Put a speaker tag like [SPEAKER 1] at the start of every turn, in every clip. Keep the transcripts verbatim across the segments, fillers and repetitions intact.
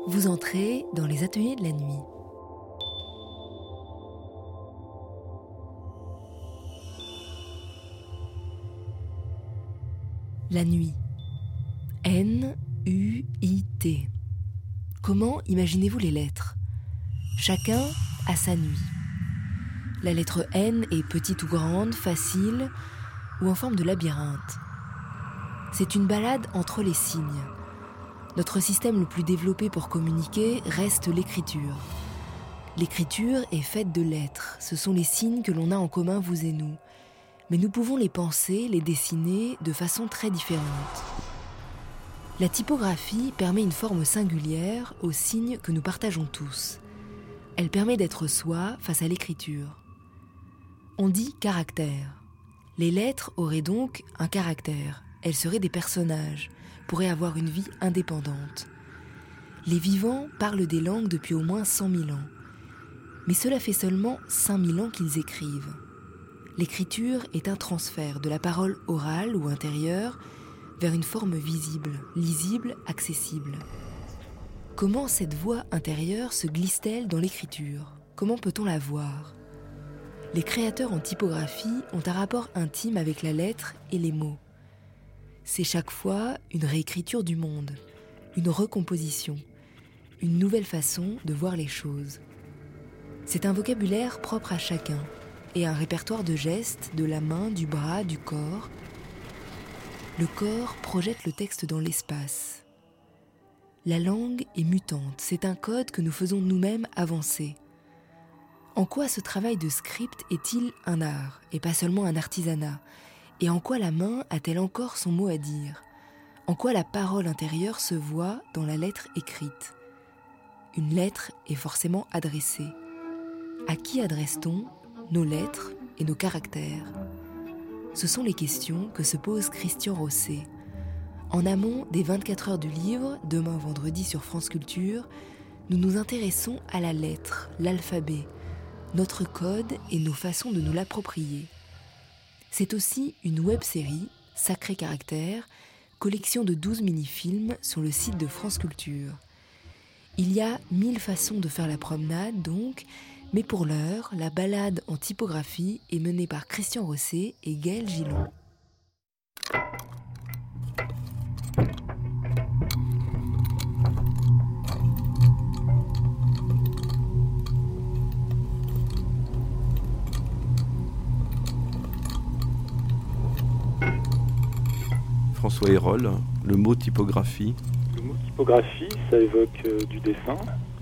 [SPEAKER 1] Vous entrez dans les ateliers de la nuit. La nuit. N U I T. Comment imaginez-vous les lettres ? Chacun a sa nuit. La lettre N est petite ou grande, facile ou en forme de labyrinthe. C'est une balade entre les signes. Notre système le plus développé pour communiquer reste l'écriture. L'écriture est faite de lettres. Ce sont les signes que l'on a en commun, vous et nous. Mais nous pouvons les penser, les dessiner de façon très différente. La typographie permet une forme singulière aux signes que nous partageons tous. Elle permet d'être soi face à l'écriture. On dit caractère. Les lettres auraient donc un caractère. Elles seraient des personnages, pourraient avoir une vie indépendante. Les vivants parlent des langues depuis au moins cent mille ans. Mais cela fait seulement cinq mille ans qu'ils écrivent. L'écriture est un transfert de la parole orale ou intérieure vers une forme visible, lisible, accessible. Comment cette voix intérieure se glisse-t-elle dans l'écriture ? Comment peut-on la voir ? Les créateurs en typographie ont un rapport intime avec la lettre et les mots. C'est chaque fois une réécriture du monde, une recomposition, une nouvelle façon de voir les choses. C'est un vocabulaire propre à chacun et un répertoire de gestes, de la main, du bras, du corps. Le corps projette le texte dans l'espace. La langue est mutante, c'est un code que nous faisons nous-mêmes avancer. En quoi ce travail de script est-il un art et pas seulement un artisanat ? Et en quoi la main a-t-elle encore son mot à dire ? En quoi la parole intérieure se voit dans la lettre écrite ? Une lettre est forcément adressée. À qui adresse-t-on nos lettres et nos caractères ? Ce sont les questions que se pose Christian Rosset. En amont des vingt-quatre heures du livre, demain vendredi sur France Culture, nous nous intéressons à la lettre, l'alphabet, notre code et nos façons de nous l'approprier. C'est aussi une web-série, Sacré Caractère, collection de douze mini-films sur le site de France Culture. Il y a mille façons de faire la promenade, donc, mais pour l'heure, la balade en typographie est menée par Christian Rosset et Gaël Gillon.
[SPEAKER 2] François Hérol, le mot typographie.
[SPEAKER 3] Le mot typographie, ça évoque euh, du dessin,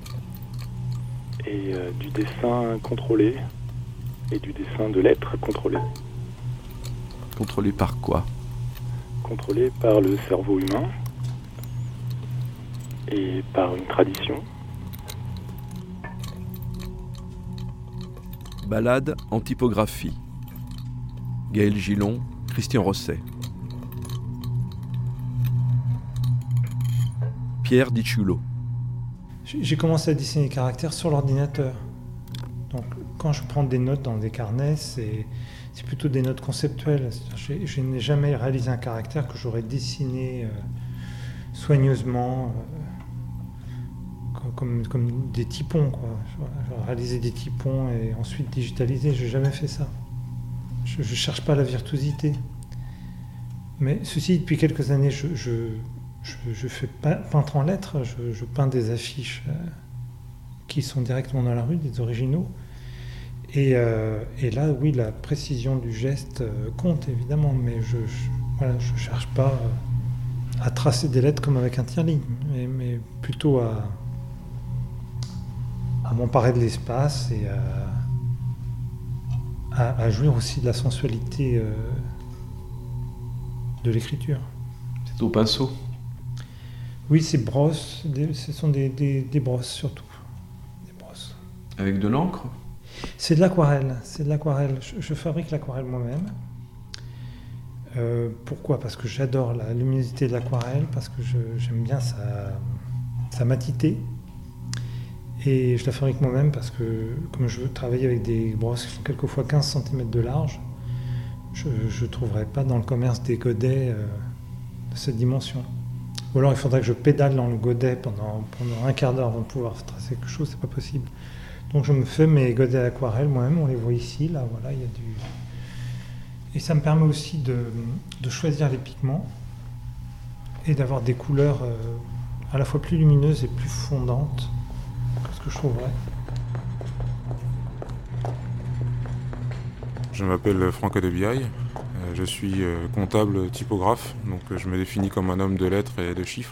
[SPEAKER 3] et euh, du dessin contrôlé, et du dessin de lettres contrôlé.
[SPEAKER 2] Contrôlé par quoi ?
[SPEAKER 3] Contrôlé par le cerveau humain, et par une tradition.
[SPEAKER 2] Balade en typographie. Gaël Gillon, Christian Rosset. Pierre Dichulo.
[SPEAKER 4] J'ai commencé à dessiner les caractères sur l'ordinateur. Donc, quand je prends des notes dans des carnets, c'est, c'est plutôt des notes conceptuelles. Je, je n'ai jamais réalisé un caractère que j'aurais dessiné euh, soigneusement, euh, comme, comme des typons, quoi. J'aurais réalisé des typons et ensuite digitalisé. Je n'ai jamais fait ça. Je ne cherche pas la virtuosité. Mais ceci, depuis quelques années, je... je Je, je fais peintre en lettres, je, je peins des affiches euh, qui sont directement dans la rue, des originaux. Et, euh, et là, oui, la précision du geste euh, compte évidemment, mais je ne voilà, je cherche pas euh, à tracer des lettres comme avec un tire-ligne, mais, mais plutôt à, à m'emparer de l'espace et à, à, à jouir aussi de la sensualité euh, de l'écriture.
[SPEAKER 2] C'est au pinceau ?
[SPEAKER 4] Oui, c'est brosses, des, ce sont des, des, des brosses surtout. Des brosses.
[SPEAKER 2] Avec de l'encre ?
[SPEAKER 4] C'est de l'aquarelle, c'est de l'aquarelle. Je, je fabrique l'aquarelle moi-même. Euh, pourquoi ? Parce que j'adore la luminosité de l'aquarelle, parce que je, j'aime bien sa, sa matité. Et je la fabrique moi-même parce que, comme je veux travailler avec des brosses qui font quelquefois quinze centimètres de large, je ne trouverais pas dans le commerce des godets euh, de cette dimension. Ou alors il faudrait que je pédale dans le godet pendant, pendant un quart d'heure avant de pouvoir tracer quelque chose, c'est pas possible. Donc je me fais mes godets d'aquarelle moi-même, on les voit ici, là, voilà, il y a du... Et ça me permet aussi de, de choisir les pigments et d'avoir des couleurs euh, à la fois plus lumineuses et plus fondantes que ce que je trouverais.
[SPEAKER 5] Je m'appelle Franck Debiaille, je suis comptable typographe, donc je me définis comme un homme de lettres et de chiffres.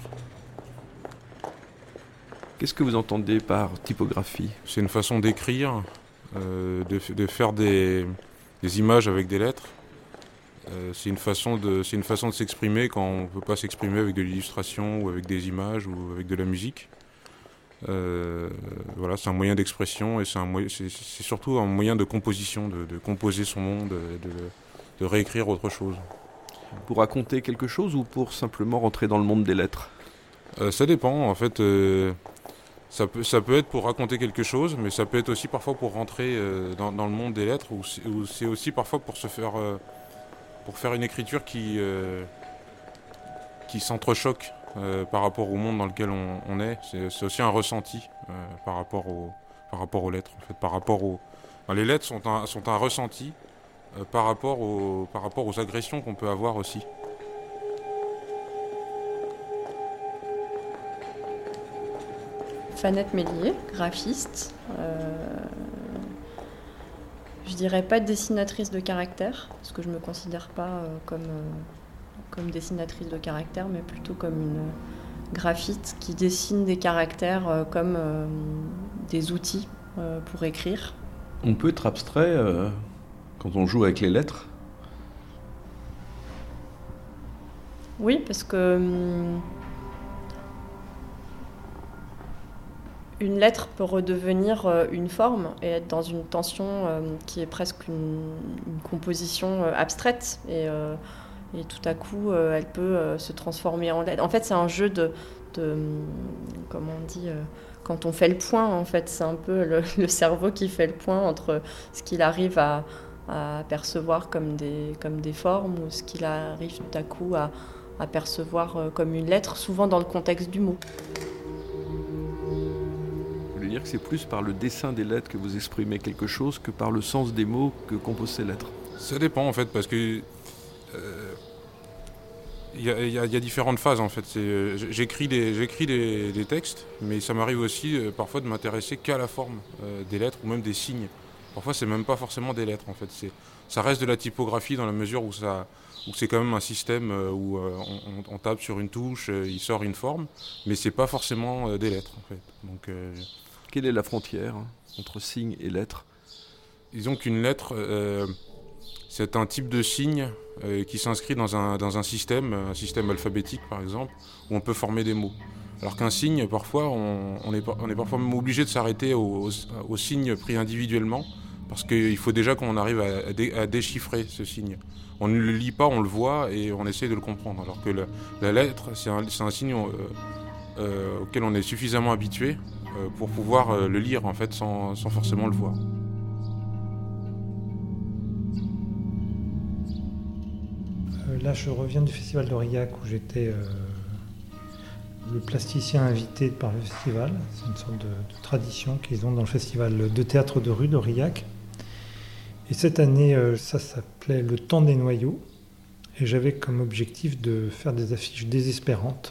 [SPEAKER 2] Qu'est-ce que vous entendez par typographie ?
[SPEAKER 5] C'est une façon d'écrire, euh, de, de faire des, des images avec des lettres. Euh, c'est une façon de, c'est une façon de s'exprimer quand on ne peut pas s'exprimer avec de l'illustration ou avec des images ou avec de la musique. Euh, voilà, c'est un moyen d'expression et c'est, un moyen, c'est, c'est surtout un moyen de composition, de, de composer son monde, de, de réécrire autre chose.
[SPEAKER 2] Pour raconter quelque chose ou pour simplement rentrer dans le monde des lettres ?
[SPEAKER 5] euh, Ça dépend, en fait. Euh, ça, peut, ça peut être pour raconter quelque chose, mais ça peut être aussi parfois pour rentrer euh, dans, dans le monde des lettres, ou c'est, ou c'est aussi parfois pour se faire, euh, pour faire une écriture qui, euh, qui s'entrechoque euh, par rapport au monde dans lequel on, on est. C'est, c'est aussi un ressenti euh, par rapport au, par rapport aux lettres. En fait, par rapport aux, enfin, les lettres sont un, sont un ressenti euh, par rapport aux, par rapport aux agressions qu'on peut avoir aussi.
[SPEAKER 6] Fanette Mélier, graphiste. Euh, je dirais pas dessinatrice de caractère, parce que je me considère pas euh, comme, euh, comme dessinatrice de caractère, mais plutôt comme une graphiste qui dessine des caractères euh, comme euh, des outils euh, pour écrire.
[SPEAKER 2] On peut être abstrait euh, quand on joue avec les lettres ?
[SPEAKER 6] Oui, parce que hum, une lettre peut redevenir euh, une forme et être dans une tension euh, qui est presque une, une composition euh, abstraite. Et, euh, et tout à coup, euh, elle peut euh, se transformer en lettre. En fait, c'est un jeu de... de comment on dit euh, quand on fait le point, en fait, c'est un peu le, le cerveau qui fait le point entre ce qu'il arrive à, à percevoir comme des, comme des formes ou ce qu'il arrive tout à coup à, à percevoir euh, comme une lettre, souvent dans le contexte du mot.
[SPEAKER 2] Vous voulez dire que c'est plus par le dessin des lettres que vous exprimez quelque chose que par le sens des mots que composent ces lettres ?
[SPEAKER 5] Ça dépend en fait, parce que euh, y a, y a, y a différentes phases en fait. C'est, j'écris des, j'écris des, des textes, mais ça m'arrive aussi euh, parfois de m'intéresser qu'à la forme euh, des lettres ou même des signes. Parfois c'est même pas forcément des lettres en fait. C'est, ça reste de la typographie dans la mesure où, ça, où c'est quand même un système euh, où euh, on, on tape sur une touche, euh, il sort une forme, mais c'est pas forcément euh, des lettres en fait. Donc, euh,
[SPEAKER 2] quelle est la frontière entre signe et lettre ?
[SPEAKER 5] Disons qu'une lettre, euh, c'est un type de signe euh, qui s'inscrit dans un, dans un système, un système alphabétique par exemple, où on peut former des mots. Alors qu'un signe, parfois, on, on, est, on est parfois même obligé de s'arrêter au, au, au signe pris individuellement, parce qu'il faut déjà qu'on arrive à, à, dé, à déchiffrer ce signe. On ne le lit pas, on le voit et on essaie de le comprendre. Alors que la, la lettre, c'est un, c'est un signe euh, euh, auquel on est suffisamment habitué euh, pour pouvoir euh, le lire en fait, sans, sans forcément le voir.
[SPEAKER 4] Euh, là, je reviens du festival d'Aurillac où j'étais euh, le plasticien invité par le festival. C'est une sorte de, de tradition qu'ils ont dans le festival de théâtre de rue d'Aurillac. Et cette année, euh, ça s'appelait Le Temps des Noyaux. Et j'avais comme objectif de faire des affiches désespérantes.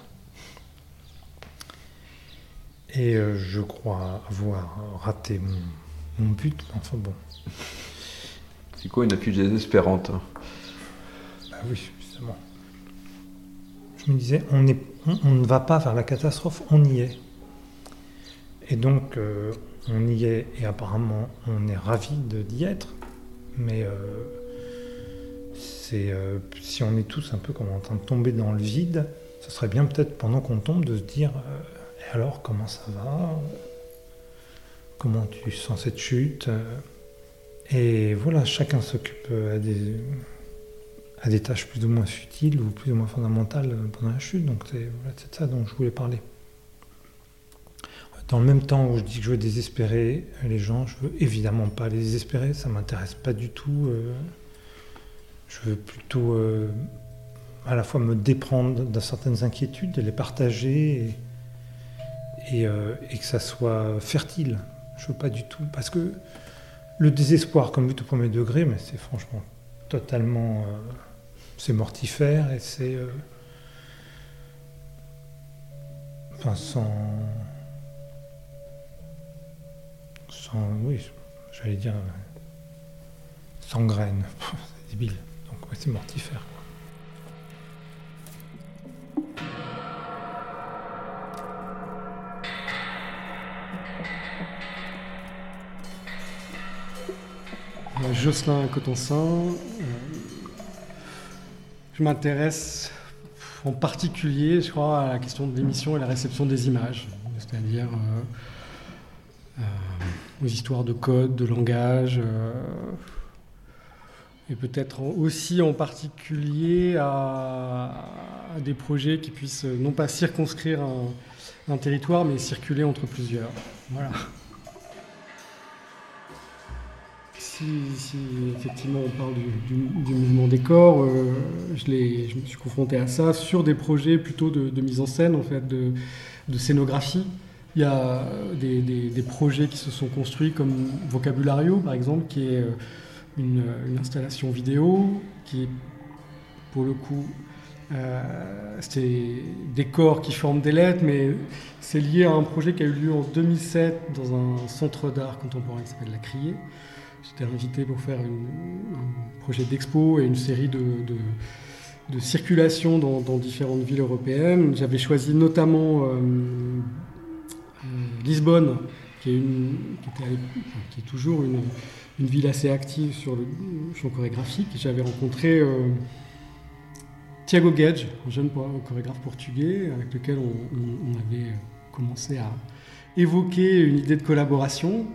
[SPEAKER 4] Et euh, je crois avoir raté mon, mon but. Enfin bon.
[SPEAKER 2] C'est quoi une affiche désespérante ?
[SPEAKER 4] Bah oui, justement. Je me disais, on, est, on, on ne va pas vers la catastrophe, on y est. Et donc, euh, on y est, et apparemment, on est ravis de, d'y être. Mais euh, c'est, euh, si on est tous un peu comme en train de tomber dans le vide, ce serait bien peut-être pendant qu'on tombe de se dire euh, et alors comment ça va ? Comment tu sens cette chute ? Et voilà, chacun s'occupe à des, à des tâches plus ou moins futiles ou plus ou moins fondamentales pendant la chute. Donc c'est, voilà, c'est de ça dont je voulais parler. Dans le même temps où je dis que je veux désespérer les gens, je veux évidemment pas les désespérer, ça m'intéresse pas du tout. Euh, je veux plutôt euh, à la fois me déprendre de certaines inquiétudes, de les partager et, et, euh, et que ça soit fertile. Je veux pas du tout, parce que le désespoir comme but au premier degré, mais c'est franchement totalement, euh, c'est mortifère et c'est, euh, enfin sans, sans, oui, j'allais dire sans graines, c'est débile. Donc ouais, c'est mortifère.
[SPEAKER 7] Jocelyn Cotensin, euh, je m'intéresse en particulier, je crois, à la question de l'émission et la réception des images, c'est-à-dire euh, euh, aux histoires de code, de langage, euh, et peut-être aussi en particulier à, à des projets qui puissent non pas circonscrire un, un territoire, mais circuler entre plusieurs. Voilà. Si, si effectivement on parle du, du, du mouvement des corps, euh, je, l'ai, je me suis confronté à ça sur des projets plutôt de, de mise en scène, en fait, de, de scénographie. Il y a des, des, des projets qui se sont construits comme Vocabulario, par exemple, qui est une, une installation vidéo, qui est pour le coup, euh, c'est des corps qui forment des lettres, mais c'est lié à un projet qui a eu lieu en deux mille sept dans un centre d'art contemporain qui s'appelle La Criée. J'étais invité pour faire une, un projet d'expo et une série de, de, de circulations dans, dans différentes villes européennes. J'avais choisi notamment euh, euh, Lisbonne, qui est, une, qui, était à qui est toujours une, une ville assez active sur le champ chorégraphique. J'avais rencontré euh, Tiago Guedes, un jeune chorégraphe portugais, avec lequel on, on, on avait commencé à évoquer une idée de collaboration.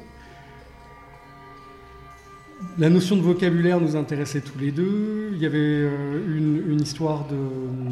[SPEAKER 7] La notion de vocabulaire nous intéressait tous les deux. Il y avait euh, une, une histoire de...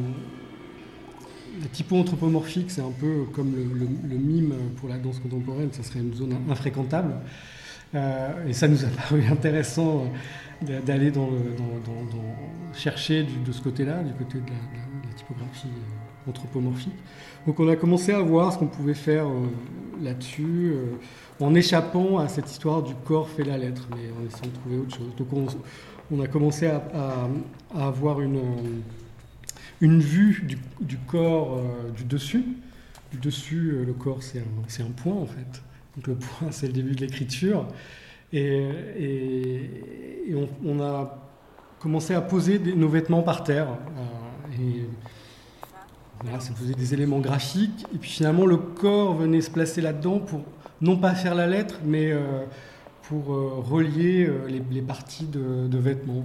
[SPEAKER 7] La typo-anthropomorphique, c'est un peu comme le, le, le mime pour la danse contemporaine, ça serait une zone infréquentable. Euh, et ça nous a paru intéressant d'aller dans le, dans, dans, dans, chercher du, de ce côté-là, du côté de la, de la typographie anthropomorphique. Donc on a commencé à voir ce qu'on pouvait faire euh, là-dessus, euh, en échappant à cette histoire du corps fait la lettre, mais en essayant de trouver autre chose. Donc on, on a commencé à, à, à avoir une, une vue du, du corps euh, du dessus. Du dessus, euh, le corps, c'est un, c'est un point, en fait. Donc le point, c'est le début de l'écriture. Et, et, et on, on a commencé à poser des, nos vêtements par terre. Euh, et voilà, ça posait des éléments graphiques. Et puis finalement, le corps venait se placer là-dedans pour non pas faire la lettre, mais euh, pour euh, relier euh, les, les parties de, de vêtements.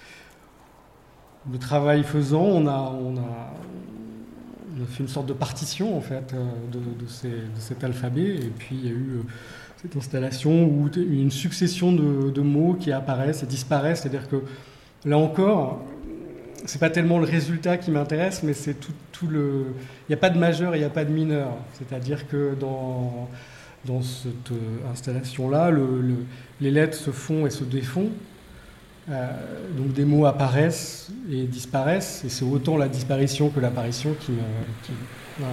[SPEAKER 7] Le travail faisant, on a, on a, on a fait une sorte de partition en fait euh, de, de, ces, de cet alphabet, et puis il y a eu euh, cette installation où une succession de, de mots qui apparaissent et disparaissent. C'est-à-dire que là encore, c'est pas tellement le résultat qui m'intéresse, mais c'est tout, tout le. Il n'y a pas de majeur et il n'y a pas de mineur. C'est-à-dire que dans Dans cette installation-là, le, le, les lettres se font et se défont. Euh, donc des mots apparaissent et disparaissent. Et c'est autant la disparition que l'apparition qui me... Qui, voilà.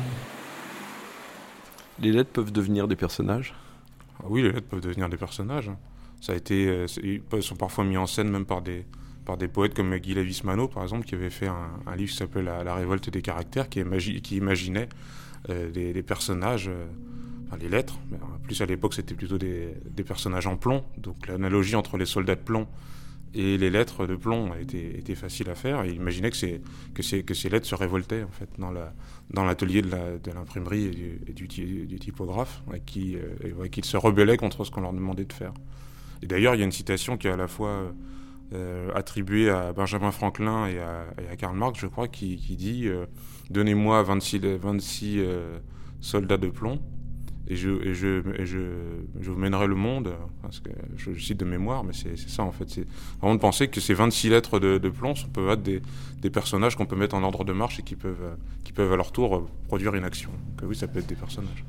[SPEAKER 2] Les lettres peuvent devenir des personnages ?
[SPEAKER 5] Ah oui, les lettres peuvent devenir des personnages. Ça a été, ils sont parfois mis en scène même par des, par des poètes comme Guy Lévis-Manot, par exemple, qui avait fait un, un livre qui s'appelle La, La révolte des caractères, qui, imagi, qui imaginait euh, des, des personnages... Euh, les lettres, mais en plus à l'époque c'était plutôt des, des personnages en plomb, donc l'analogie entre les soldats de plomb et les lettres de plomb était, était facile à faire, et imaginez que, c'est, que, c'est, que ces lettres se révoltaient en fait dans, la, dans l'atelier de, la, de l'imprimerie et du, et du, du typographe, et qui, euh, et qu'ils se rebellaient contre ce qu'on leur demandait de faire. Et d'ailleurs il y a une citation qui est à la fois euh, attribuée à Benjamin Franklin et à, et à Karl Marx, je crois, qui, qui dit euh, « Donnez-moi vingt-six, vingt-six euh, soldats de plomb, et je, et je, et je, je vous mènerai le monde », parce que je, je cite de mémoire, mais c'est, c'est ça en fait. C'est vraiment de penser que ces vingt-six lettres de, de plomb peuvent être des, des personnages qu'on peut mettre en ordre de marche et qui peuvent, qui peuvent à leur tour produire une action. Donc oui, ça peut être des personnages.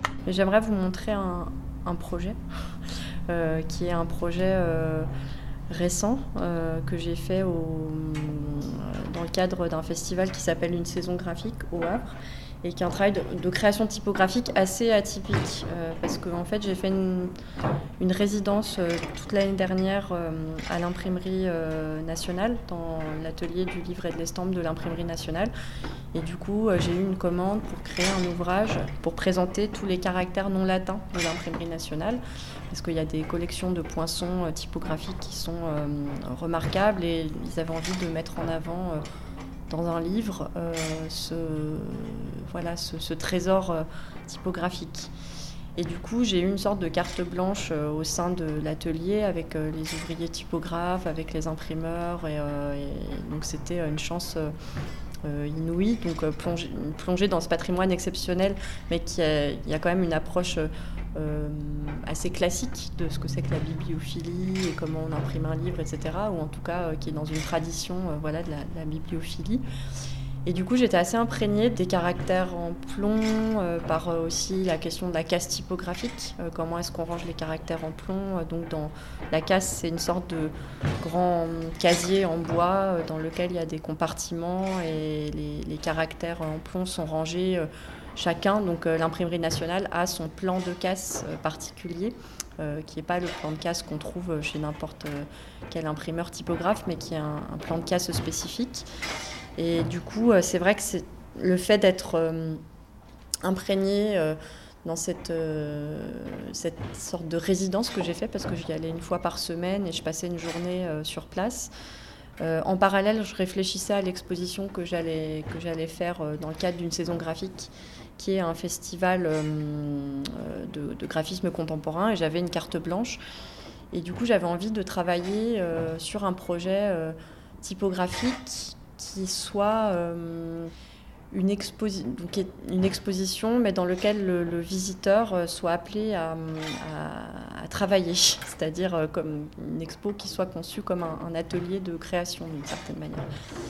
[SPEAKER 6] J'aimerais vous montrer un, un projet, euh, qui est un projet euh, récent euh, que j'ai fait au, dans le cadre d'un festival qui s'appelle Une saison graphique au Havre, et qui est un travail de, de création typographique assez atypique, euh, parce que en fait, j'ai fait une, une résidence euh, toute l'année dernière euh, à l'imprimerie euh, nationale, dans l'atelier du livre et de l'estampe de l'imprimerie nationale. Et du coup, euh, j'ai eu une commande pour créer un ouvrage pour présenter tous les caractères non latins de l'imprimerie nationale, parce qu'il y a des collections de poinçons euh, typographiques qui sont euh, remarquables, et ils avaient envie de mettre en avant euh, dans un livre euh, ce, voilà, ce, ce trésor euh, typographique. Et du coup, j'ai eu une sorte de carte blanche euh, au sein de l'atelier avec euh, les ouvriers typographes, avec les imprimeurs. Et, euh, et donc, c'était une chance euh, euh, inouïe. Donc, euh, plonger, plonger dans ce patrimoine exceptionnel, mais qui a, il y a quand même une approche euh, assez classique de ce que c'est que la bibliophilie et comment on imprime un livre, et cetera. Ou en tout cas, euh, qui est dans une tradition euh, voilà, de la, de la bibliophilie. Et du coup, j'étais assez imprégnée des caractères en plomb, euh, par euh, aussi la question de la casse typographique. Euh, comment est-ce qu'on range les caractères en plomb ? euh, Donc, dans la casse, c'est une sorte de grand casier en bois euh, dans lequel il y a des compartiments et les, les caractères en plomb sont rangés euh, chacun. Donc, euh, l'imprimerie nationale a son plan de casse euh, particulier, euh, qui n'est pas le plan de casse qu'on trouve chez n'importe quel imprimeur typographe, mais qui est un, un plan de casse spécifique. Et du coup, c'est vrai que c'est le fait d'être euh, imprégné euh, dans cette, euh, cette sorte de résidence que j'ai fait, parce que j'y allais une fois par semaine et je passais une journée euh, sur place. Euh, en parallèle, je réfléchissais à l'exposition que j'allais, que j'allais faire euh, dans le cadre d'une saison graphique, qui est un festival euh, de, de graphisme contemporain, et j'avais une carte blanche. Et du coup, j'avais envie de travailler euh, sur un projet euh, typographique qui soit euh, une, exposi- donc une exposition, mais dans laquelle le, le visiteur soit appelé à, à, à travailler, c'est-à-dire euh, comme une expo qui soit conçue comme un, un atelier de création d'une certaine manière.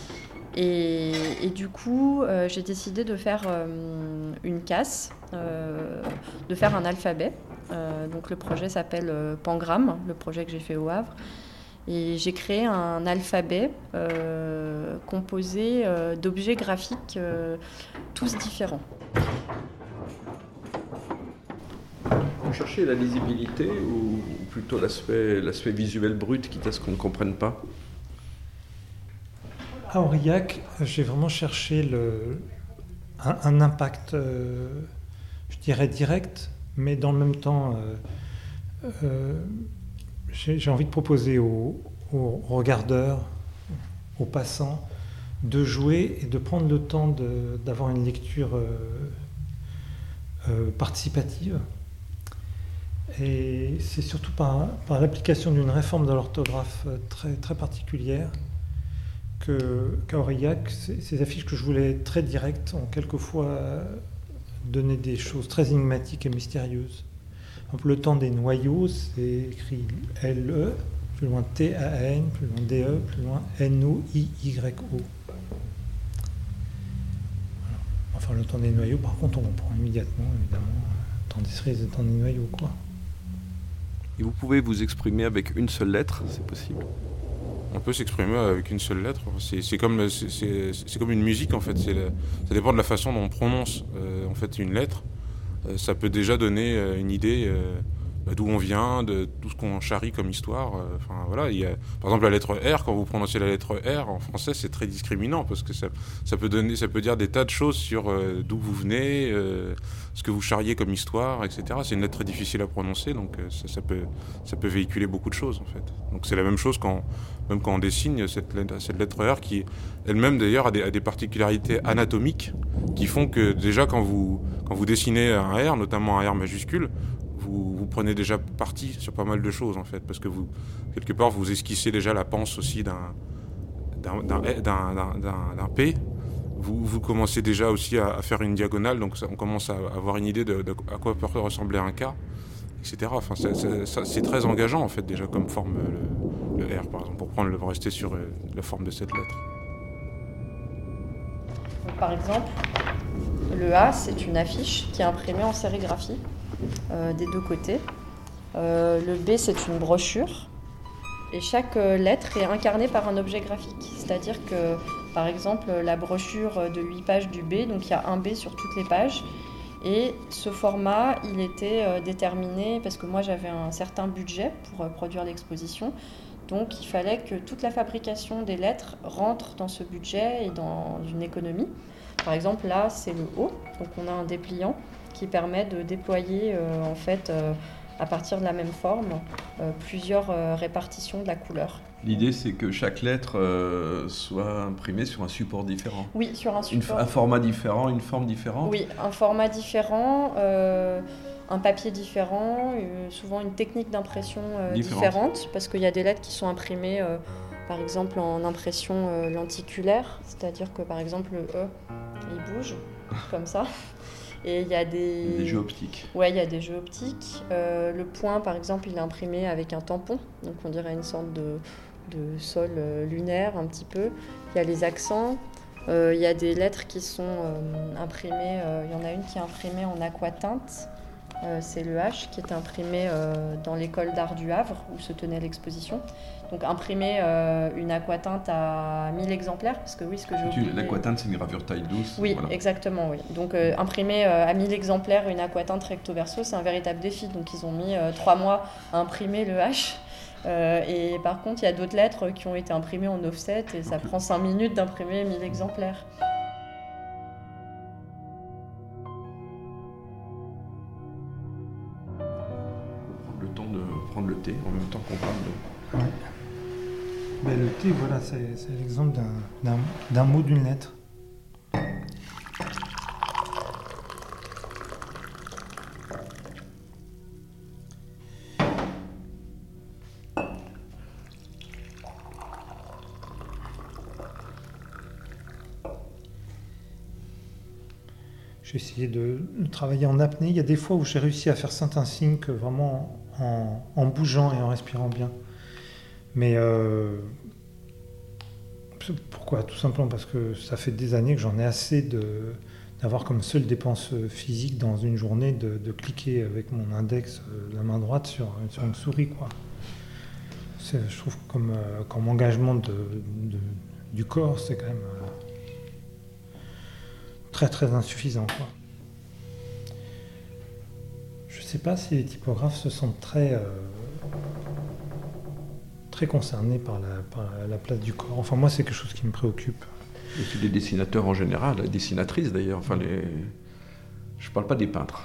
[SPEAKER 6] Et, et du coup, euh, j'ai décidé de faire euh, une casse, euh, de faire un alphabet. Euh, donc le projet s'appelle euh, Pangramme, le projet que j'ai fait au Havre. Et j'ai créé un alphabet euh, composé euh, d'objets graphiques euh, tous différents.
[SPEAKER 2] Vous cherchez la lisibilité ou plutôt l'aspect, l'aspect visuel brut, quitte à ce qu'on ne comprenne pas ?
[SPEAKER 4] À Aurillac, j'ai vraiment cherché le, un, un impact, euh, je dirais direct, mais dans le même temps... Euh, euh, J'ai, j'ai envie de proposer aux, aux regardeurs, aux passants, de jouer et de prendre le temps de, d'avoir une lecture euh, euh, participative. Et c'est surtout par, par l'application d'une réforme de l'orthographe très, très particulière que, qu'à Aurillac, ces, ces affiches que je voulais très directes ont quelquefois donné des choses très énigmatiques et mystérieuses. Le temps des noyaux, c'est écrit L E, plus loin T A N, plus loin D E, plus loin N O I Y O. Voilà. Enfin, le temps des noyaux, par contre, on comprend immédiatement, évidemment, temps des cerises et temps des noyaux, quoi.
[SPEAKER 2] Et vous pouvez vous exprimer avec une seule lettre, c'est possible ?
[SPEAKER 5] On peut s'exprimer avec une seule lettre. C'est, c'est, comme, c'est, c'est, c'est comme une musique, en fait. C'est la, ça dépend de la façon dont on prononce euh, en fait, une lettre. Ça peut déjà donner une idée euh, d'où on vient, de tout ce qu'on charrie comme histoire. Enfin, voilà, il y a, par exemple, la lettre R, quand vous prononcez la lettre R en français, c'est très discriminant parce que ça, ça, peut, donner, ça peut dire des tas de choses sur euh, d'où vous venez, euh, ce que vous charriez comme histoire, et cetera. C'est une lettre très difficile à prononcer, donc ça, ça, peut, ça peut véhiculer beaucoup de choses, en fait. Donc c'est la même chose quand, même quand on dessine cette lettre, cette lettre R qui, elle-même, d'ailleurs, a des, a des particularités anatomiques qui font que, déjà, quand vous, quand vous dessinez un R, notamment un R majuscule, vous, vous prenez déjà parti sur pas mal de choses, en fait, parce que vous, quelque part, vous esquissez déjà la panse aussi d'un, d'un, d'un, d'un, d'un, d'un, d'un P. Vous, vous commencez déjà aussi à, à faire une diagonale, donc ça, on commence à avoir une idée de, de à quoi peut ressembler un K, et cetera. Enfin, ça, ça, ça, c'est très engageant, en fait, déjà, comme forme, le, le R, par exemple, pour, prendre, pour rester sur la forme de cette lettre.
[SPEAKER 6] Par exemple, le A, c'est une affiche qui est imprimée en sérigraphie euh, des deux côtés. Euh, le B, c'est une brochure. Et chaque lettre est incarnée par un objet graphique. C'est-à-dire que, par exemple, la brochure de huit pages du B, donc il y a un B sur toutes les pages. Et ce format, il était déterminé parce que moi j'avais un certain budget pour produire l'exposition. Donc il fallait que toute la fabrication des lettres rentre dans ce budget et dans une économie. Par exemple, là, c'est le O. Donc on a un dépliant qui permet de déployer euh, en fait, euh, à partir de la même forme, euh, plusieurs euh, répartitions de la couleur.
[SPEAKER 2] L'idée, c'est que chaque lettre euh, soit imprimée sur un support différent.
[SPEAKER 6] Oui, sur un support.
[SPEAKER 2] Une, un format différent, une forme différente.
[SPEAKER 6] Oui, un format différent, euh, un papier différent, euh, souvent une technique d'impression euh, différente, parce qu'il y a des lettres qui sont imprimées, euh, par exemple, en impression euh, lenticulaire, c'est-à-dire que, par exemple, le E, il bouge, comme ça. Et il y a des...
[SPEAKER 2] Des jeux optiques.
[SPEAKER 6] Ouais, il y a des jeux optiques. Euh, le point, par exemple, il est imprimé avec un tampon, donc on dirait une sorte de... de sol euh, lunaire un petit peu. Il y a les accents, euh, il y a des lettres qui sont euh, imprimées, euh, il y en a une qui est imprimée en aquatinte, euh, c'est le H qui est imprimé euh, dans l'école d'art du Havre où se tenait l'exposition. Donc imprimer euh, une aquatinte à mille exemplaires, parce que oui, ce que j'ai oublié...
[SPEAKER 2] L'aquatinte, c'est une gravure taille douce.
[SPEAKER 6] Oui,
[SPEAKER 2] voilà.
[SPEAKER 6] Exactement, oui. Donc euh, imprimer euh, à mille exemplaires une aquatinte recto verso, c'est un véritable défi. Donc ils ont mis euh, trois mois à imprimer le H. Euh, et par contre, il y a d'autres lettres qui ont été imprimées en offset et ça prend cinq minutes d'imprimer mille exemplaires.
[SPEAKER 2] On va prendre le temps de prendre le thé en même temps qu'on parle de...
[SPEAKER 4] Ouais. Ben, le thé, voilà, c'est, c'est l'exemple d'un, d'un, d'un mot, d'une lettre. J'ai essayé de, de travailler en apnée. Il y a des fois où j'ai réussi à faire certains signes que vraiment en, en bougeant et en respirant bien. Mais euh, pourquoi ? Tout simplement parce que ça fait des années que j'en ai assez de, d'avoir comme seule dépense physique dans une journée de, de cliquer avec mon index, la main droite, sur, sur une souris, quoi. C'est, je trouve que comme, comme engagement de, de, du corps, c'est quand même très très insuffisant, quoi. Je ne sais pas si les typographes se sentent très, euh, très concernés par la, par la place du corps. Enfin, moi, c'est quelque chose qui me préoccupe.
[SPEAKER 2] Et puis les dessinateurs en général, les dessinatrices d'ailleurs, enfin les... je ne parle pas des peintres.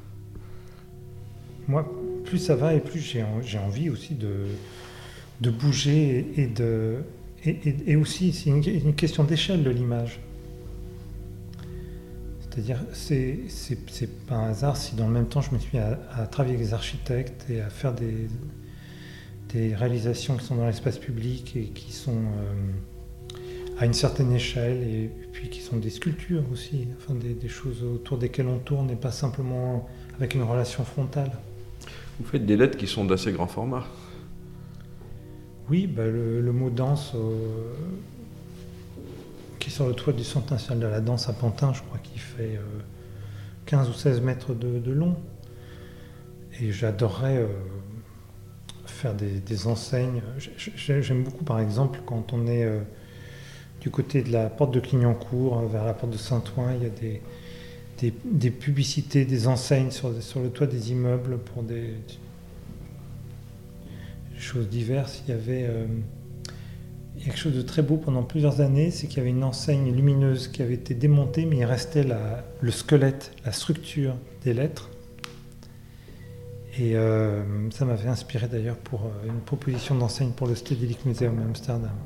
[SPEAKER 4] Moi, plus ça va et plus j'ai, j'ai envie aussi de, de bouger et, de, et, et, et aussi, c'est une, une question d'échelle de l'image. C'est-à-dire, c'est, c'est, c'est pas un hasard si dans le même temps je me suis mis à, à travailler avec des architectes et à faire des, des réalisations qui sont dans l'espace public et qui sont euh, à une certaine échelle et puis qui sont des sculptures aussi, enfin des, des choses autour desquelles on tourne et pas simplement avec une relation frontale.
[SPEAKER 2] Vous faites des lettres qui sont d'assez grand format.
[SPEAKER 4] Oui, bah le, le mot danse... Euh, qui est sur le toit du Centre national de la danse à Pantin, je crois qu'il fait euh, quinze ou seize mètres de, de long. Et j'adorerais euh, faire des, des enseignes. J'aime beaucoup, par exemple, quand on est euh, du côté de la porte de Clignancourt, euh, vers la porte de Saint-Ouen, il y a des, des, des publicités, des enseignes sur, sur le toit des immeubles pour des, des choses diverses. Il y avait... Euh, Il y a quelque chose de très beau pendant plusieurs années, c'est qu'il y avait une enseigne lumineuse qui avait été démontée, mais il restait la, le squelette, la structure des lettres. Et euh, ça m'avait inspiré d'ailleurs pour une proposition d'enseigne pour le Stedelijk Museum à Amsterdam.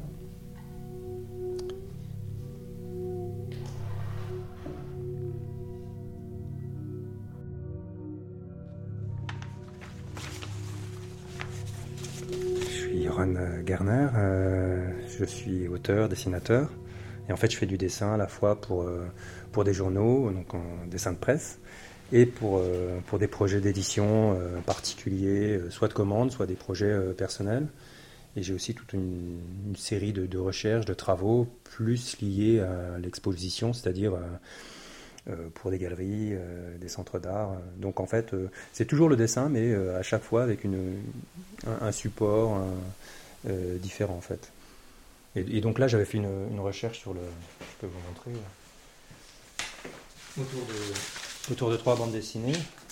[SPEAKER 8] Joran Garner, euh, je suis auteur, dessinateur, et en fait je fais du dessin à la fois pour, euh, pour des journaux, donc en dessin de presse, et pour, euh, pour des projets d'édition euh, particuliers, euh, soit de commande, soit des projets euh, personnels. Et j'ai aussi toute une, une série de, de recherches, de travaux, plus liés à l'exposition, c'est-à-dire euh, euh, pour des galeries, euh, des centres d'art. Donc en fait, euh, c'est toujours le dessin, mais euh, à chaque fois avec une, un, un support, un, euh, différents en fait. Et, et donc là, j'avais fait une, une recherche sur le... Je peux vous montrer. Autour de, autour de trois bandes dessinées,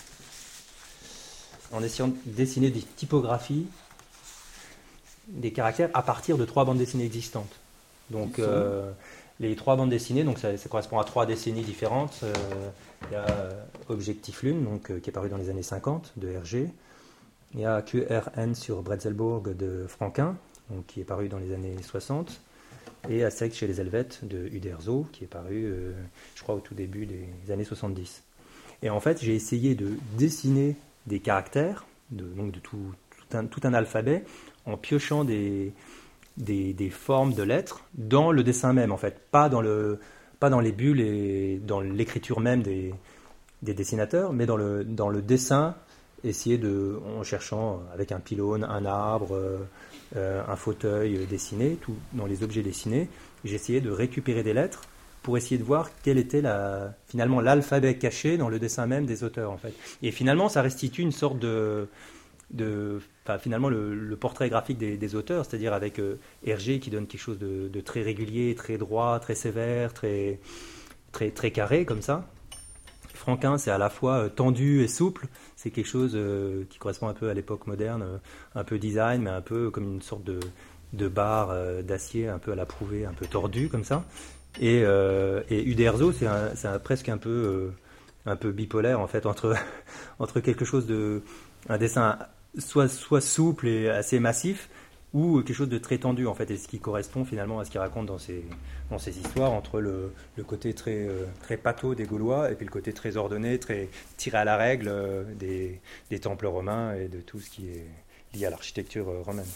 [SPEAKER 8] en essayant de dessiner des typographies, des caractères à partir de trois bandes dessinées existantes. Donc euh, les trois bandes dessinées, donc ça, ça correspond à trois décennies différentes. Euh, il y a Objectif Lune, donc, euh, qui est paru dans les années cinquante, de Hergé. Il y a Q R N sur Bretzelbourg de Franquin, donc, qui est paru dans les années soixante. Et Astérix chez les Helvètes de Uderzo, qui est paru, euh, je crois, au tout début des années soixante-dix. Et en fait, j'ai essayé de dessiner des caractères, de, donc de tout, tout, un, tout un alphabet, en piochant des, des, des formes de lettres dans le dessin même, en fait. Pas dans, le, pas dans les bulles et dans l'écriture même des, des dessinateurs, mais dans le, dans le dessin, essayer de, en cherchant avec un pylône, un arbre, euh, euh, un fauteuil dessiné, tout dans les objets dessinés, j'ai essayé de récupérer des lettres pour essayer de voir quel était la, finalement l'alphabet caché dans le dessin même des auteurs, en fait. Et finalement, ça restitue une sorte de... de enfin, finalement, le, le portrait graphique des, des auteurs, c'est-à-dire avec euh, Hergé qui donne quelque chose de, de très régulier, très droit, très sévère, très, très, très carré, comme ça. Franquin, c'est à la fois euh, tendu et souple. C'est quelque chose euh, qui correspond un peu à l'époque moderne, euh, un peu design, mais un peu comme une sorte de, de barre euh, d'acier, un peu à la Prouvé, un peu tordu, comme ça. Et, euh, et Uderzo, c'est, un, c'est un, presque un peu, euh, un peu bipolaire, en fait, entre, entre quelque chose de... un dessin soit, soit souple et assez massif, ou quelque chose de très tendu, en fait, et ce qui correspond finalement à ce qu'il raconte dans ses, dans ses histoires, entre le, le côté très, euh, très pâteau des Gaulois et puis le côté très ordonné, très tiré à la règle euh, des, des temples romains et de tout ce qui est lié à l'architecture euh, romaine.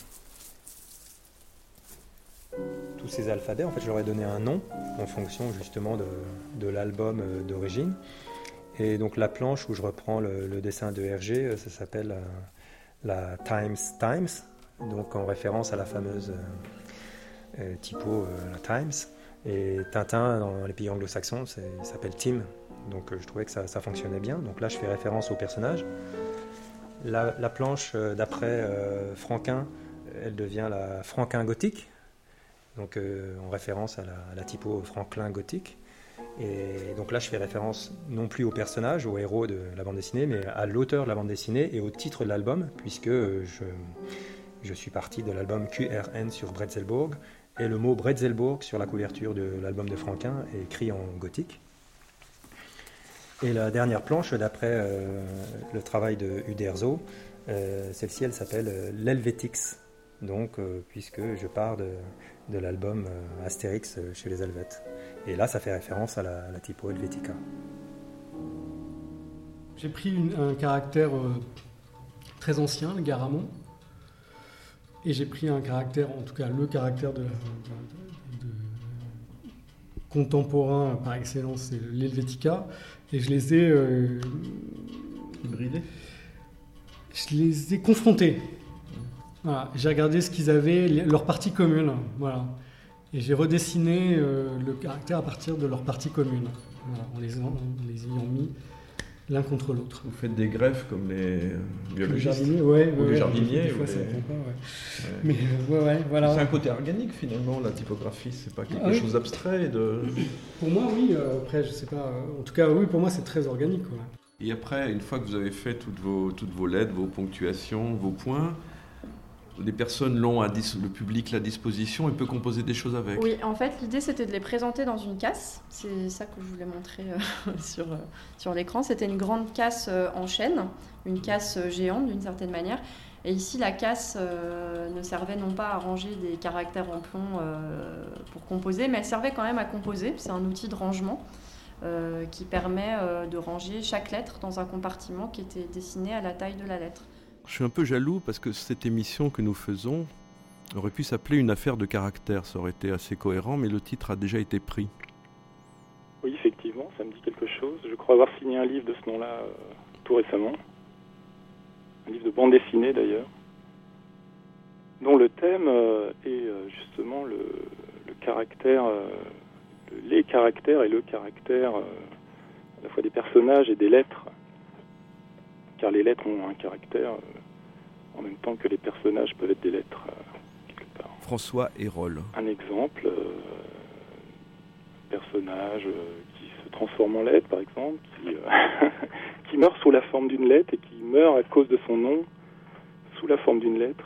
[SPEAKER 8] Tous ces alphabets, en fait, je leur ai donné un nom en fonction justement de, de l'album euh, d'origine. Et donc la planche où je reprends le, le dessin de Hergé, euh, ça s'appelle euh, la Times Times, donc en référence à la fameuse euh, euh, typo euh, la Times. Et Tintin, dans les pays anglo-saxons, c'est, il s'appelle Tim. Donc euh, je trouvais que ça, ça fonctionnait bien. Donc là, je fais référence au personnage. La, la planche euh, d'après euh, Franquin, elle devient la Franquin gothique, donc euh, en référence à la, à la typo Franklin gothique. Et donc là, je fais référence non plus au personnage, au héros de la bande dessinée, mais à l'auteur de la bande dessinée et au titre de l'album, puisque euh, je... Je suis parti de l'album Q R N sur Bretzelbourg, et le mot Bretzelbourg sur la couverture de l'album de Franquin est écrit en gothique. Et la dernière planche, d'après euh, le travail de Uderzo, euh, celle-ci, elle s'appelle euh, l'Helvétix, donc, euh, puisque je pars de, de l'album euh, Astérix euh, chez les Helvètes. Et là, ça fait référence à la, à la typo Helvetica.
[SPEAKER 7] J'ai pris une, un caractère euh, très ancien, le Garamond. Et j'ai pris un caractère, en tout cas le caractère de, de, de, de contemporain par excellence, c'est l'Helvetica. Et je les ai euh,
[SPEAKER 2] bridés.
[SPEAKER 7] Je les ai confrontés. Voilà. J'ai regardé ce qu'ils avaient, leur partie commune. Voilà. Et j'ai redessiné euh, le caractère à partir de leur partie commune, voilà, en, les, en les ayant mis l'un contre l'autre.
[SPEAKER 2] Vous faites des greffes comme les biologistes,
[SPEAKER 7] les ouais,
[SPEAKER 2] ou
[SPEAKER 7] ouais,
[SPEAKER 2] les jardiniers.
[SPEAKER 7] Des fois,
[SPEAKER 2] ou
[SPEAKER 7] ça
[SPEAKER 2] les...
[SPEAKER 7] prend pas, ouais.
[SPEAKER 2] Ouais.
[SPEAKER 7] Mais euh, ouais, ouais, voilà.
[SPEAKER 2] C'est un côté organique finalement, la typographie, c'est pas quelque
[SPEAKER 7] ah,
[SPEAKER 2] chose
[SPEAKER 7] oui.
[SPEAKER 2] d'abstrait. De...
[SPEAKER 7] Pour moi, oui. Euh, après, je sais pas. Euh, en tout cas, oui, pour moi, c'est très organique. Ouais.
[SPEAKER 2] Et après, une fois que vous avez fait toutes vos, toutes vos lettres, vos ponctuations, vos points, les personnes l'ont à dis- le public à disposition et peut composer des choses avec.
[SPEAKER 6] Oui, en fait, l'idée c'était de les présenter dans une casse. C'est ça que je voulais montrer euh, sur, euh, sur l'écran. C'était une grande casse euh, en chaîne, une casse euh, géante d'une certaine manière. Et ici, la casse euh, ne servait non pas à ranger des caractères en plomb euh, pour composer, mais elle servait quand même à composer. C'est un outil de rangement euh, qui permet euh, de ranger chaque lettre dans un compartiment qui était dessiné à la taille de la lettre.
[SPEAKER 2] Je suis un peu jaloux parce que cette émission que nous faisons aurait pu s'appeler Une affaire de caractère. Ça aurait été assez cohérent, mais le titre a déjà été pris.
[SPEAKER 3] Oui, effectivement, ça me dit quelque chose. Je crois avoir signé un livre de ce nom-là euh, tout récemment. Un livre de bande dessinée d'ailleurs, dont le thème euh, est euh, justement le, le caractère, euh, le, les caractères et le caractère euh, à la fois des personnages et des lettres. Car les lettres ont un caractère euh, en même temps que les personnages peuvent être des lettres, euh, quelque
[SPEAKER 2] François Hérol.
[SPEAKER 3] Un exemple, euh, personnage euh, qui se transforme en lettre, par exemple, qui, euh, qui meurt sous la forme d'une lettre et qui meurt à cause de son nom sous la forme d'une lettre,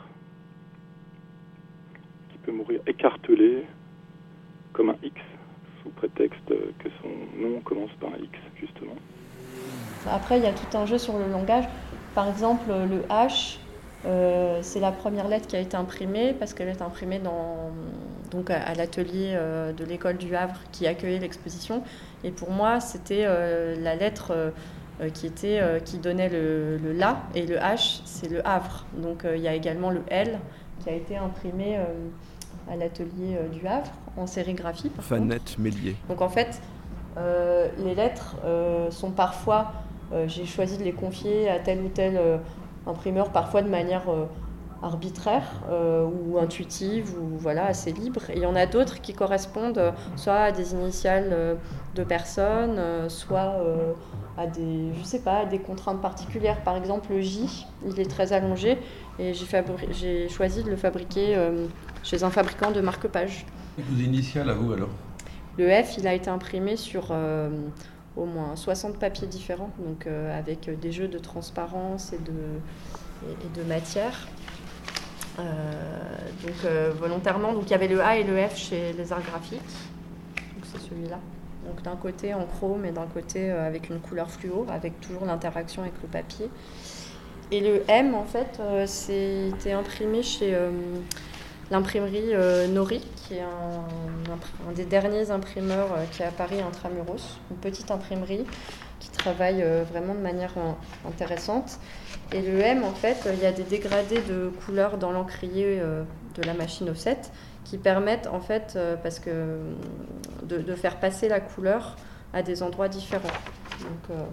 [SPEAKER 3] qui peut mourir écartelé comme un X, sous prétexte que son nom commence par un X, justement.
[SPEAKER 6] Après, il y a tout un jeu sur le langage. Par exemple, le H, euh, c'est la première lettre qui a été imprimée parce qu'elle est imprimée dans, donc à, à l'atelier euh, de l'école du Havre qui accueillait l'exposition. Et pour moi, c'était euh, la lettre euh, qui, était, euh, qui donnait le, le La, et le H, c'est le Havre. Donc euh, il y a également le L qui a été imprimé euh, à l'atelier euh, du Havre en sérigraphie.
[SPEAKER 2] Fanette Mélier.
[SPEAKER 6] Donc en fait, euh, les lettres euh, sont parfois... Euh, j'ai choisi de les confier à tel ou tel euh, imprimeur, parfois de manière euh, arbitraire euh, ou intuitive ou voilà, assez libre. Et il y en a d'autres qui correspondent euh, soit à des initiales euh, de personnes, euh, soit euh, à des, je sais pas, à des contraintes particulières. Par exemple, le J, il est très allongé et j'ai, fabri- j'ai choisi de le fabriquer euh, chez un fabricant de marque-pages.
[SPEAKER 2] Et vos initiales à vous alors?
[SPEAKER 6] Le F, il a été imprimé sur... Euh, au moins soixante papiers différents, donc euh, avec des jeux de transparence et de, et, et de matière. Euh, donc euh, volontairement, donc il y avait le A et le F chez les arts graphiques, donc c'est celui-là. Donc d'un côté en chrome et d'un côté euh, avec une couleur fluo, avec toujours l'interaction avec le papier. Et le M, en fait, euh, c'était imprimé chez euh, l'imprimerie euh, Nori, qui est un, un, un des derniers imprimeurs euh, qui est à Paris intramuros, une petite imprimerie qui travaille euh, vraiment de manière euh, intéressante. Et le M, en fait, il y a des dégradés de couleurs dans l'encrier euh, de la machine offset qui permettent, en fait, euh, parce que, de, de faire passer la couleur à des endroits différents. Donc, euh,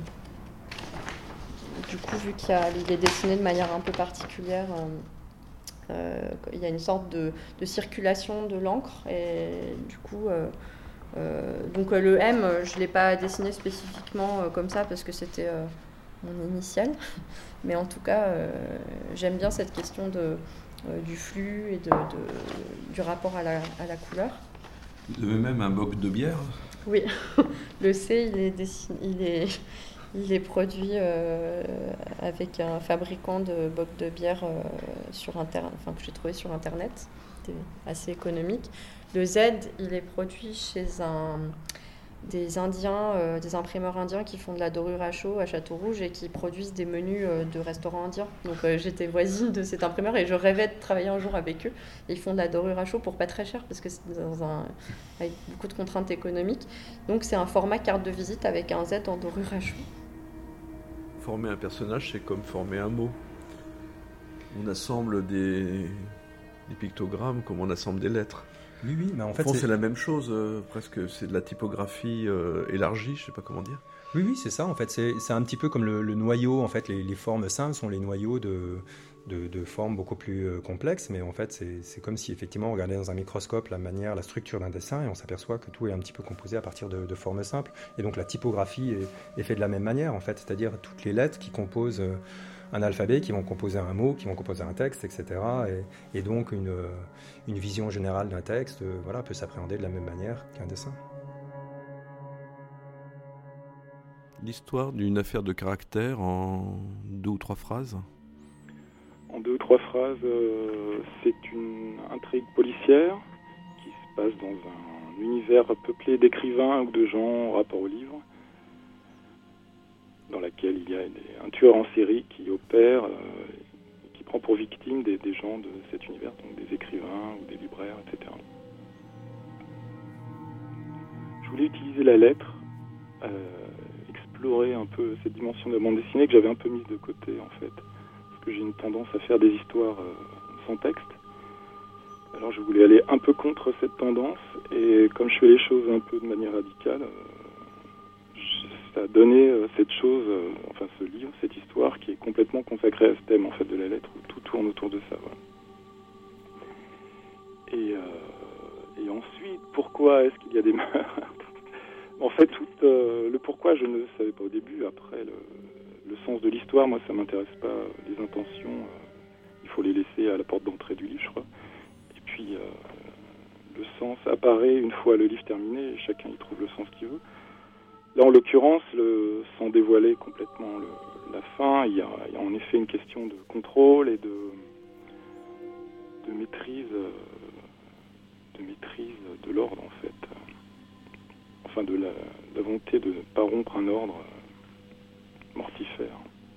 [SPEAKER 6] du coup, vu qu'il y a, il est dessiné de manière un peu particulière, euh, Euh, il y a une sorte de, de circulation de l'encre et du coup euh, euh, donc euh, le M je ne l'ai pas dessiné spécifiquement euh, comme ça parce que c'était euh, mon initiale, mais en tout cas euh, j'aime bien cette question de, euh, du flux et de, de, du rapport à la, à la couleur.
[SPEAKER 2] Vous avez même un boc de bière?
[SPEAKER 6] Oui, le C il est, dessiné, il est Il est produit euh, avec un fabricant de bocs de bière euh, sur inter... enfin, que j'ai trouvé sur Internet. C'était assez économique. Le Z, il est produit chez un... des Indiens, euh, des imprimeurs indiens qui font de la dorure à chaud à Château-Rouge et qui produisent des menus euh, de restaurants indiens. Donc euh, j'étais voisine de cet imprimeur et je rêvais de travailler un jour avec eux. Et ils font de la dorure à chaud pour pas très cher parce que c'est dans un... avec beaucoup de contraintes économiques. Donc c'est un format carte de visite avec un Z en dorure à chaud.
[SPEAKER 2] Former un personnage, c'est comme former un mot. On assemble des, des pictogrammes comme on assemble des lettres.
[SPEAKER 8] Oui, oui, mais en fait,
[SPEAKER 2] Bon,
[SPEAKER 8] c'est...
[SPEAKER 2] c'est la même chose, euh, presque. C'est de la typographie euh, élargie, je sais pas comment dire.
[SPEAKER 8] Oui, oui, c'est ça. En fait, c'est, c'est un petit peu comme le, le noyau. En fait, les, les formes simples sont les noyaux de, de, de formes beaucoup plus euh, complexes. Mais en fait, c'est, c'est comme si effectivement on regardait dans un microscope la manière, la structure d'un dessin, et on s'aperçoit que tout est un petit peu composé à partir de, de formes simples. Et donc la typographie est, est faite de la même manière, en fait, c'est-à-dire toutes les lettres qui composent euh, un alphabet, qui vont composer un mot, qui vont composer un texte, et cetera. Et, et donc une, une vision générale d'un texte, euh, voilà, peut s'appréhender de la même manière qu'un dessin.
[SPEAKER 2] L'histoire d'une affaire de caractère en deux ou trois phrases?
[SPEAKER 3] En deux ou trois phrases, euh, c'est une intrigue policière qui se passe dans un univers peuplé d'écrivains ou de gens en rapport au livre, dans laquelle il y a des, un tueur en série qui opère, euh, qui prend pour victime des, des gens de cet univers, donc des écrivains ou des libraires, et cetera. Je voulais utiliser la lettre, euh, explorer un peu cette dimension de la bande dessinée que j'avais un peu mise de côté en fait, parce que j'ai une tendance à faire des histoires euh, sans texte. Alors je voulais aller un peu contre cette tendance, et comme je fais les choses un peu de manière radicale, euh, ça a donné euh, cette chose, euh, enfin ce livre, cette histoire qui est complètement consacrée à ce thème en fait de la lettre, où tout tourne autour de ça. Voilà. Et, euh, et ensuite, pourquoi est-ce qu'il y a des meurtres? En fait, tout, euh, le pourquoi, je ne savais pas au début. Après, le, le sens de l'histoire, moi, ça m'intéresse pas. Les intentions, euh, il faut les laisser à la porte d'entrée du livre, je crois. Et puis euh, le sens apparaît une fois le livre terminé, et chacun y trouve le sens qu'il veut. Là, en l'occurrence, le, sans dévoiler complètement le, la fin, il y, a, il y a en effet une question de contrôle et de, de maîtrise, de maîtrise de l'ordre, en fait. Enfin, de la, de la volonté de ne pas rompre un ordre mortifère.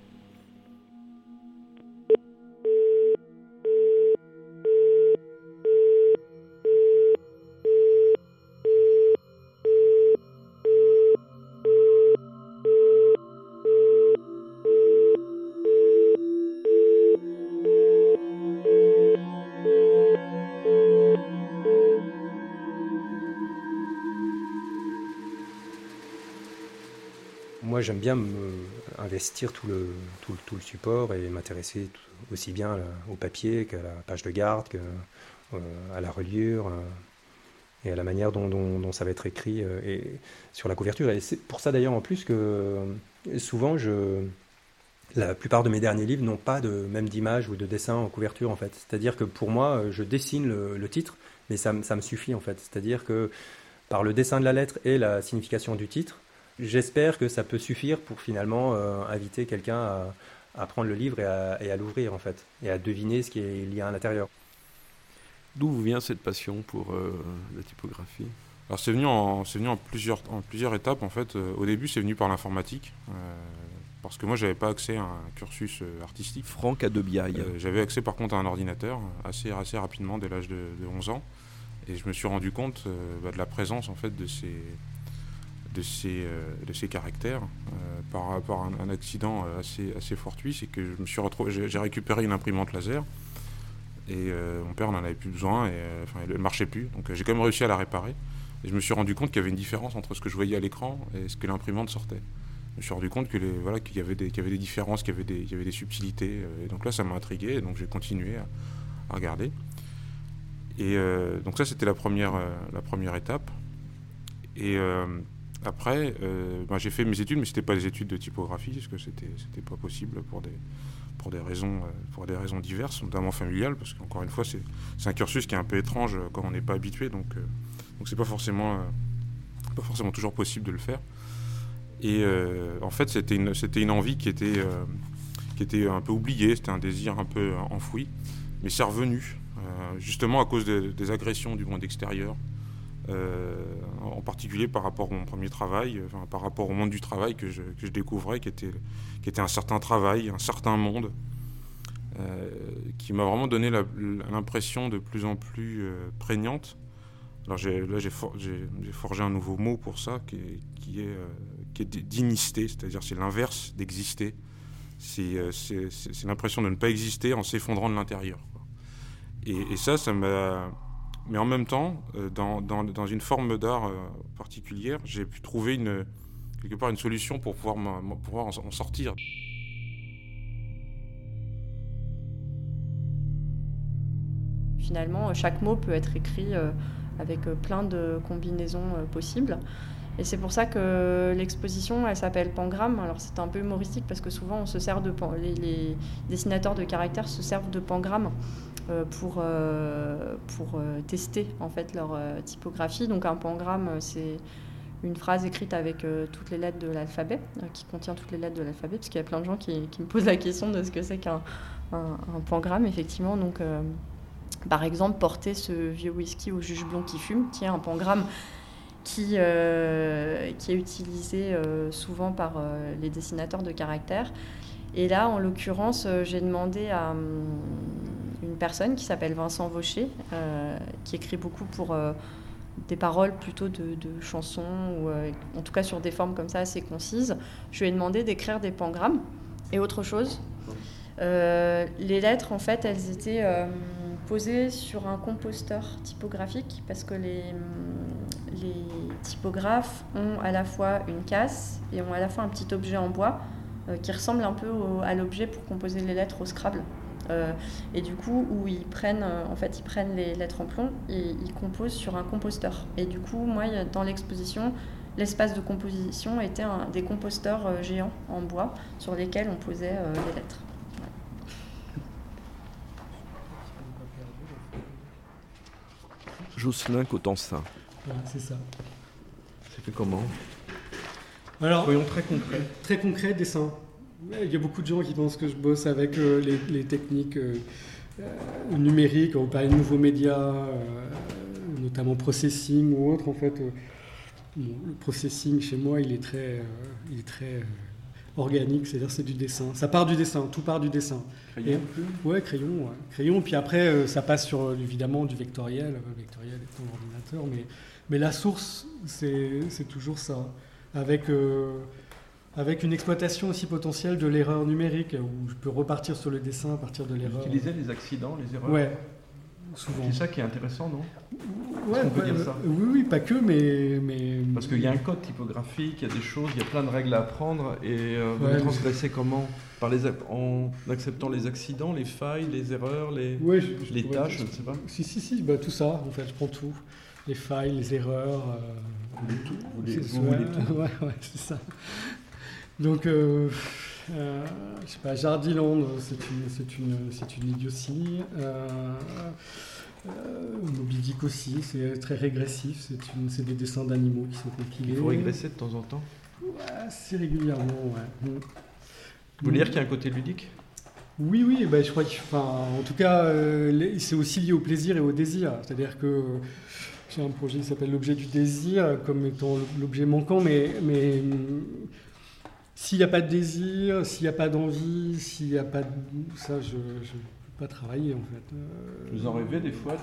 [SPEAKER 8] Moi, j'aime bien me investir tout le, tout, tout le support et m'intéresser aussi bien au papier qu'à la page de garde, qu'à euh, la reliure euh, et à la manière dont, dont, dont ça va être écrit euh, et sur la couverture. Et c'est pour ça d'ailleurs en plus que euh, souvent, je, la plupart de mes derniers livres n'ont pas de, même d'image ou de dessin en couverture en fait. C'est-à-dire que pour moi, je dessine le, le titre, mais ça, ça me suffit en fait. C'est-à-dire que par le dessin de la lettre et la signification du titre, j'espère que ça peut suffire pour finalement euh, inviter quelqu'un à, à prendre le livre et à, et à l'ouvrir en fait, et à deviner ce qu'il y a à l'intérieur.
[SPEAKER 2] D'où vous vient cette passion pour euh, la typographie ?
[SPEAKER 5] Alors c'est venu en, c'est venu en plusieurs, en plusieurs étapes en fait. Euh, au début c'est venu par l'informatique, euh, parce que moi j'avais pas accès à un cursus euh, artistique.
[SPEAKER 2] Franck Adebiaille.
[SPEAKER 5] Euh, j'avais accès par contre à un ordinateur assez, assez rapidement dès l'âge de, de onze ans, et je me suis rendu compte euh, bah, de la présence en fait de ces de ces, euh, de ces caractères euh, par rapport à un, un accident assez, assez fortuit. C'est que je me suis retrouvé, j'ai, j'ai récupéré une imprimante laser et euh, mon père n'en avait plus besoin et euh, enfin, elle ne marchait plus, donc euh, j'ai quand même réussi à la réparer et je me suis rendu compte qu'il y avait une différence entre ce que je voyais à l'écran et ce que l'imprimante sortait. Je me suis rendu compte que les, voilà, qu'il y avait des, qu'il y avait des différences, qu'il y avait des, qu'il y avait des subtilités euh, et donc là ça m'a intrigué et donc j'ai continué à, à regarder et euh, donc ça c'était la première, euh, la première étape et euh, après, euh, ben, j'ai fait mes études, mais c'était pas des études de typographie, parce que c'était, c'était pas possible pour des, pour des raisons, euh, pour des raisons diverses, notamment familiales, parce qu'encore une fois, c'est, c'est un cursus qui est un peu étrange quand on n'est pas habitué, donc, euh, donc c'est pas forcément, euh, pas forcément toujours possible de le faire. Et euh, en fait, c'était une, c'était une envie qui était, euh, qui était un peu oubliée, c'était un désir un peu enfoui, mais c'est revenu, euh, justement à cause des, des agressions du monde extérieur. Euh, en particulier par rapport à mon premier travail, enfin, par rapport au monde du travail que je, que je découvrais, qui était, qui était un certain travail, un certain monde, euh, qui m'a vraiment donné la, l'impression de plus en plus euh, prégnante. Alors j'ai, là j'ai, for, j'ai, j'ai forgé un nouveau mot pour ça, qui est, qui est, euh, qui est d'inicité, c'est-à-dire c'est l'inverse d'exister. C'est, euh, c'est, c'est, c'est l'impression de ne pas exister en s'effondrant de l'intérieur, quoi. Et, et ça, ça m'a... Mais en même temps, dans, dans, dans une forme d'art particulière, j'ai pu trouver une, quelque part une solution pour pouvoir, pour pouvoir en sortir.
[SPEAKER 6] Finalement, chaque mot peut être écrit avec plein de combinaisons possibles. Et c'est pour ça que l'exposition, elle s'appelle Pangramme. Alors c'est un peu humoristique parce que souvent on se sert de pan... les, les dessinateurs de caractères se servent de Pangramme euh, pour, euh, pour euh, tester en fait leur euh, typographie. Donc un pangramme, c'est une phrase écrite avec euh, toutes les lettres de l'alphabet, euh, qui contient toutes les lettres de l'alphabet, parce qu'il y a plein de gens qui, qui me posent la question de ce que c'est qu'un un, un pangramme, effectivement. Donc euh, par exemple, porter ce vieux whisky au juge blond qui fume, qui est un pangramme qui, euh, qui est utilisé euh, souvent par euh, les dessinateurs de caractères. Et là, en l'occurrence, euh, j'ai demandé à um, une personne qui s'appelle Vincent Vaucher, euh, qui écrit beaucoup pour euh, des paroles plutôt de, de chansons, ou euh, en tout cas sur des formes comme ça assez concises. Je lui ai demandé d'écrire des pangrammes et autre chose. Euh, les lettres, en fait, elles étaient euh, posées sur un composteur typographique, parce que les, les typographes ont à la fois une casse et ont à la fois un petit objet en bois euh, qui ressemble un peu au, à l'objet pour composer les lettres au Scrabble. Euh, et du coup, où ils prennent, euh, en fait, ils prennent les lettres en plomb et ils composent sur un composteur. Et du coup, moi, dans l'exposition, l'espace de composition était un, des composteurs euh, géants en bois sur lesquels on posait euh, les lettres.
[SPEAKER 2] Jocelyn Cotensin.
[SPEAKER 7] Voilà, c'est ça.
[SPEAKER 2] C'est fait comment?
[SPEAKER 7] Alors,
[SPEAKER 2] Soyons très concrets.
[SPEAKER 7] Très concret, dessin. Il y a beaucoup de gens qui pensent que je bosse avec euh, les, les techniques euh, euh, numériques, on parlait de nouveaux médias, euh, notamment processing ou autre. En fait, euh, bon, le processing chez moi, il est très, euh, il est très euh, organique, c'est-à-dire c'est du dessin. Ça part du dessin, tout part du dessin.
[SPEAKER 2] Crayon.
[SPEAKER 7] Et, ouais, crayon, ouais. Crayon. Puis après, euh, ça passe sur évidemment du vectoriel, euh, vectoriel étant l'ordinateur, mais, mais la source, c'est, c'est toujours ça. Avec, euh, avec une exploitation aussi potentielle de l'erreur numérique, où je peux repartir sur le dessin à partir de l'erreur.
[SPEAKER 2] Vous utilisez les accidents, les erreurs?
[SPEAKER 7] Ouais, souvent.
[SPEAKER 2] C'est ça qui est intéressant, non?
[SPEAKER 7] Ouais,
[SPEAKER 2] Est-ce qu'on peut
[SPEAKER 7] ouais,
[SPEAKER 2] dire ça?
[SPEAKER 7] Oui, oui, pas que, mais... mais...
[SPEAKER 2] Parce qu'il y a un code typographique, il y a des choses, il y a plein de règles à apprendre, et euh, vous
[SPEAKER 7] Ouais,
[SPEAKER 2] les
[SPEAKER 7] mais-
[SPEAKER 2] transgressez comment? Par les, en acceptant les accidents, les failles, les erreurs, les,
[SPEAKER 7] Ouais, je- je
[SPEAKER 2] les
[SPEAKER 7] pourrais
[SPEAKER 2] tâches, je
[SPEAKER 7] dire-
[SPEAKER 2] ne sais pas.
[SPEAKER 7] Si, si, si, bah, tout ça, en fait, je prends tout. Les failles, les erreurs... euh,
[SPEAKER 2] Vous voulez tout, vous voulez,
[SPEAKER 7] c'est-
[SPEAKER 2] vous voulez tout.
[SPEAKER 7] Ouais, ouais, c'est ça. Donc, euh, euh, je sais pas, Jardiland, c'est une, c'est une, c'est une idiotie. Euh, euh, Moby Dick aussi, c'est très régressif. C'est, une, c'est des dessins d'animaux qui sont compilés.
[SPEAKER 2] Il faut régresser de temps en temps.
[SPEAKER 7] Ouais, assez régulièrement, ouais. Mm.
[SPEAKER 2] Vous voulez dire qu'il y a un côté ludique?
[SPEAKER 7] Oui, oui, ben, je crois que, enfin, en tout cas, euh, les- c'est aussi lié au plaisir et au désir. C'est-à-dire que euh, j'ai un projet qui s'appelle l'objet du désir, comme étant l'objet manquant, mais, mais hum, s'il n'y a pas de désir, s'il n'y a pas d'envie, s'il n'y a pas de... Ça, je ne peux pas travailler, en fait. Euh,
[SPEAKER 2] Vous en rêvez des fois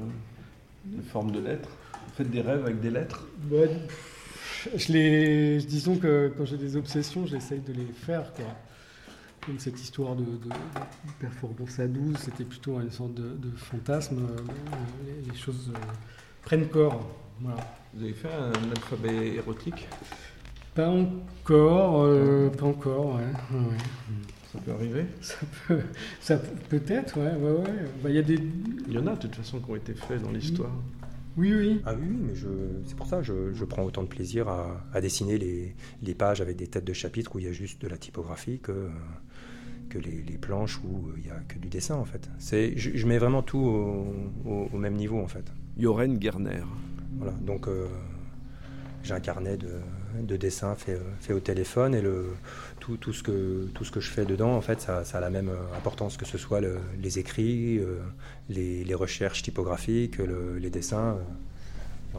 [SPEAKER 2] de, de forme de lettres? Vous faites des rêves avec des lettres?
[SPEAKER 7] ben, pff, je les, disons que quand j'ai des obsessions, j'essaye de les faire, quoi. Comme cette histoire de, de, de performance à douze, c'était plutôt une sorte de, de fantasme. euh, Les, les choses euh, prennent corps. Voilà.
[SPEAKER 2] Vous avez fait un alphabet érotique?
[SPEAKER 7] Pas encore, euh, pas encore, ouais. ouais, ouais.
[SPEAKER 2] Ça peut arriver?
[SPEAKER 7] Ça peut, ça peut- peut-être, ouais, ouais, ouais. Bah, il y a des,
[SPEAKER 2] Il y en a de toute façon qui ont été faits dans l'histoire.
[SPEAKER 7] oui, oui.
[SPEAKER 8] Ah oui, oui, mais je, c'est pour ça que je, je prends autant de plaisir à, à dessiner les, les pages avec des têtes de chapitre où il y a juste de la typographie que, euh, que les, les planches où il n'y a que du dessin en fait. C'est, je, je mets vraiment tout au, au- au même niveau en fait.
[SPEAKER 2] Joren Garner.
[SPEAKER 8] Voilà, donc euh, j'ai un carnet de, de dessins fait, fait au téléphone et le, tout, tout, ce que, tout ce que je fais dedans, en fait, ça, ça a la même importance que ce soit le, les écrits, euh, les, les recherches typographiques, le- les dessins. euh.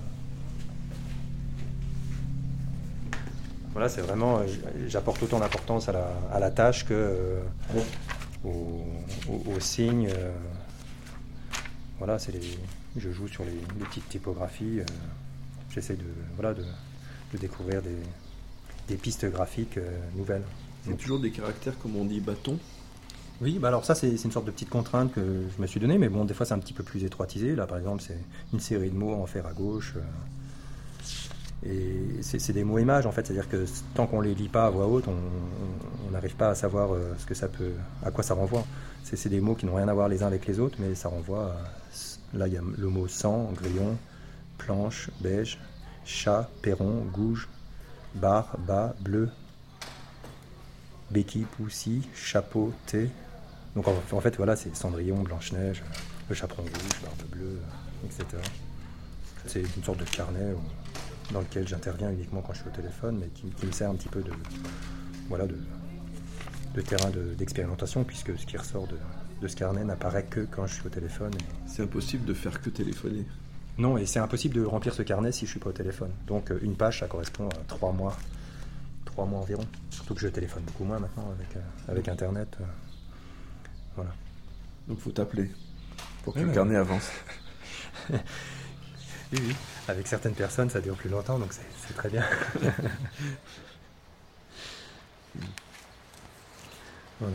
[SPEAKER 8] Voilà, c'est vraiment, euh, j'apporte autant d'importance à la, à la tâche que euh, aux, aux- aux signes. euh. Voilà, c'est les, je joue sur les, les petites typographies. euh. J'essaie de, voilà, de, de découvrir des, des pistes graphiques euh, nouvelles.
[SPEAKER 2] C'est toujours des caractères, comme on dit, bâton.
[SPEAKER 8] Oui, bah alors ça c'est c'est une sorte de petite contrainte que je me suis donnée, mais bon, des fois c'est un petit peu plus étroitisé. Là par exemple, c'est une série de mots en fer à gauche. euh, et c'est c'est des mots images en fait, c'est-à-dire que tant qu'on les lit pas à voix haute, on on- on n'arrive pas à savoir euh, ce que ça peut, à quoi ça renvoie. C'est c'est des mots qui n'ont rien à voir les uns avec les autres, mais ça renvoie à, là il y a le mot sang, grillon, planche, beige, chat, perron, gouge, bar, bas, bleu, béquille, poussi, chapeau, thé. Donc en, en fait, voilà, c'est Cendrillon, Blanche-Neige, le chaperon rouge, barbe bleue, euh, et cetera. C'est une sorte de carnet où- dans lequel j'interviens uniquement quand je suis au téléphone, mais qui, qui me sert un petit peu de, voilà, de, de terrain de- d'expérimentation, puisque ce qui ressort de, de ce carnet n'apparaît que quand je suis au téléphone. Et-
[SPEAKER 2] C'est impossible de faire que téléphoner.
[SPEAKER 8] Non, et c'est impossible de remplir ce carnet si je suis pas au téléphone. Donc euh, une page, ça correspond à trois mois, trois mois environ. Surtout que je téléphone beaucoup moins maintenant avec, euh, avec Internet. euh, voilà.
[SPEAKER 2] Donc il faut t'appeler pour que
[SPEAKER 8] Ouais,
[SPEAKER 2] le
[SPEAKER 8] ouais.
[SPEAKER 2] carnet avance.
[SPEAKER 8] Oui, oui. Avec certaines personnes, ça dure plus longtemps, donc c'est c'est très bien. Voilà.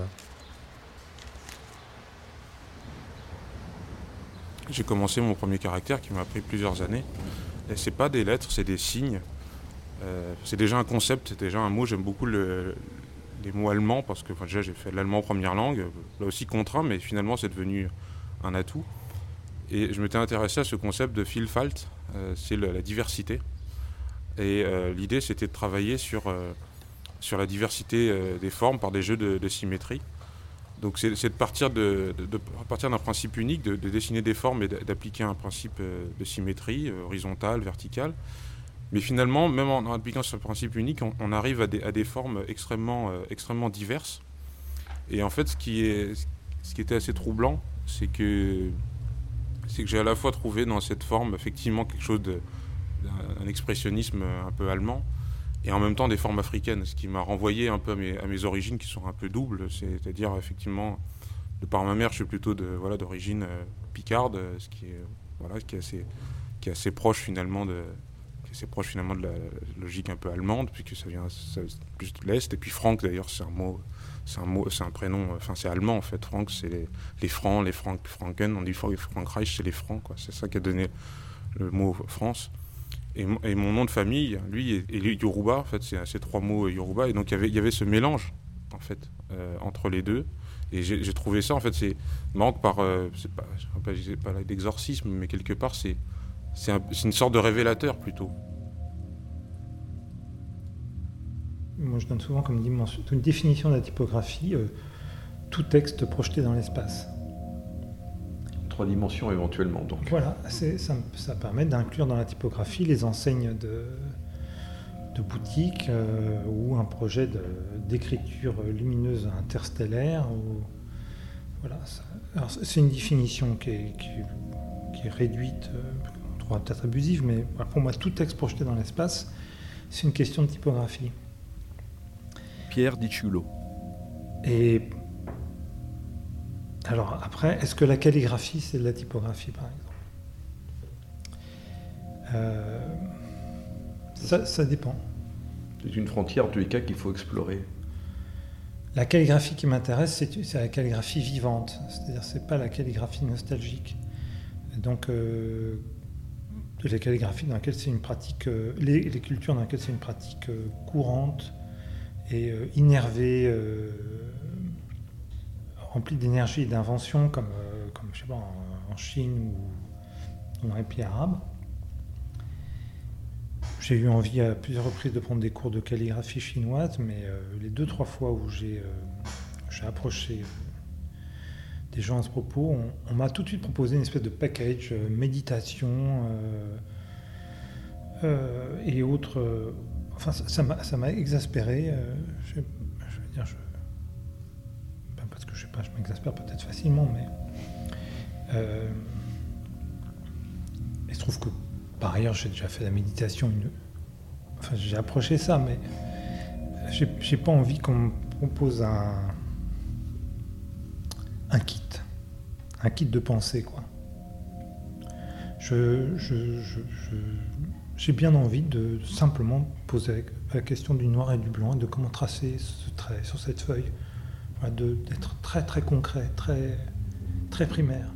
[SPEAKER 5] J'ai commencé mon premier caractère qui m'a pris plusieurs années. Et c'est pas des lettres, c'est des signes. Euh, c'est déjà un concept, c'est déjà un mot. J'aime beaucoup le- les mots allemands parce que enfin, déjà j'ai fait l'allemand en première langue, là aussi contraint, mais finalement c'est devenu un atout. Et je m'étais intéressé à ce concept de Vielfalt, euh, c'est le- la diversité. Et euh, l'idée c'était de travailler sur, euh, sur la diversité euh, des formes par des jeux de, de symétrie. Donc c'est, c'est de partir, de, de, de partir d'un principe unique, de, de dessiner des formes et d'appliquer un principe de symétrie, horizontale, verticale. Mais finalement, même en, en appliquant ce principe unique, on, on arrive à des, à des formes extrêmement, euh, extrêmement diverses. Et en fait, ce qui, est, ce qui était assez troublant, c'est que, c'est que j'ai à la fois trouvé dans cette forme effectivement quelque chose de, d'un expressionnisme un peu allemand, et en même temps des formes africaines, ce qui m'a renvoyé un peu à mes, à mes origines qui sont un peu doubles, c'est-à-dire effectivement, de par ma mère, je suis plutôt de, voilà, d'origine euh, picarde, ce qui est, voilà, qui est assez, qui est assez proche finalement de... c'est proche finalement de la logique un peu allemande, puisque ça vient ça, plus de l'Est. Et puis Franck, d'ailleurs, c'est un mot, c'est un mot, c'est un prénom, enfin c'est allemand en fait. Franck, c'est les, les Francs, les Frank, Franken, on dit Frankreich, c'est les Francs, quoi. C'est ça qui a donné le mot France. Et, et mon nom de famille, lui, est, est Yoruba, en fait, c'est ces trois mots Yoruba. Et donc il y avait, il y avait ce mélange, en fait, euh, entre les deux. Et j'ai, j'ai trouvé ça, en fait, c'est marrant que par, euh, c'est pas, je ne pas, pas d'exorcisme, mais quelque part, c'est C'est, un, c'est une sorte de révélateur plutôt.
[SPEAKER 4] Moi je donne souvent comme dimension, une définition de la typographie, euh, tout texte projeté dans l'espace.
[SPEAKER 2] Trois dimensions éventuellement donc.
[SPEAKER 4] Voilà, c'est, ça, ça permet d'inclure dans la typographie les enseignes de, de boutiques euh, ou un projet de, d'écriture lumineuse interstellaire. Ou, voilà, ça, alors, c'est une définition qui est, qui est, qui est réduite. Euh, peut-être abusive, mais pour moi, tout texte projeté dans l'espace, c'est une question de typographie.
[SPEAKER 2] Pierre Dichulo.
[SPEAKER 4] Et alors après, est-ce que la calligraphie, c'est de la typographie, par exemple ? euh, ça, ça dépend.
[SPEAKER 2] C'est une frontière, en tous les cas, qu'il faut explorer.
[SPEAKER 4] La calligraphie qui m'intéresse, c'est, c'est la calligraphie vivante, c'est-à-dire c'est pas la calligraphie nostalgique. Donc, euh, les calligraphies dans lesquelles c'est une pratique, euh, les, les cultures dans lesquelles c'est une pratique euh, courante et euh, innervée, euh, remplie d'énergie et d'invention, comme, euh, comme je sais pas, en, en Chine ou dans les pays arabes. J'ai eu envie à plusieurs reprises de prendre des cours de calligraphie chinoise, mais euh, les deux, trois fois où j'ai, euh, j'ai approché euh, des gens à ce propos, on, on m'a tout de suite proposé une espèce de package euh, méditation euh, euh, et autres. Euh, enfin, ça, ça, m'a, ça m'a exaspéré. Euh, je, je veux dire, je, ben parce que je sais pas, je m'exaspère peut-être facilement, mais euh, il se trouve que par ailleurs, j'ai déjà fait la méditation. Une, enfin, j'ai approché ça, mais j'ai, j'ai pas envie qu'on me propose un un kit, un kit de pensée, quoi. Je, je, je, je, j'ai bien envie de simplement poser la question du noir et du blanc et de comment tracer ce trait sur cette feuille, voilà, de, d'être très très concret, très, très primaire.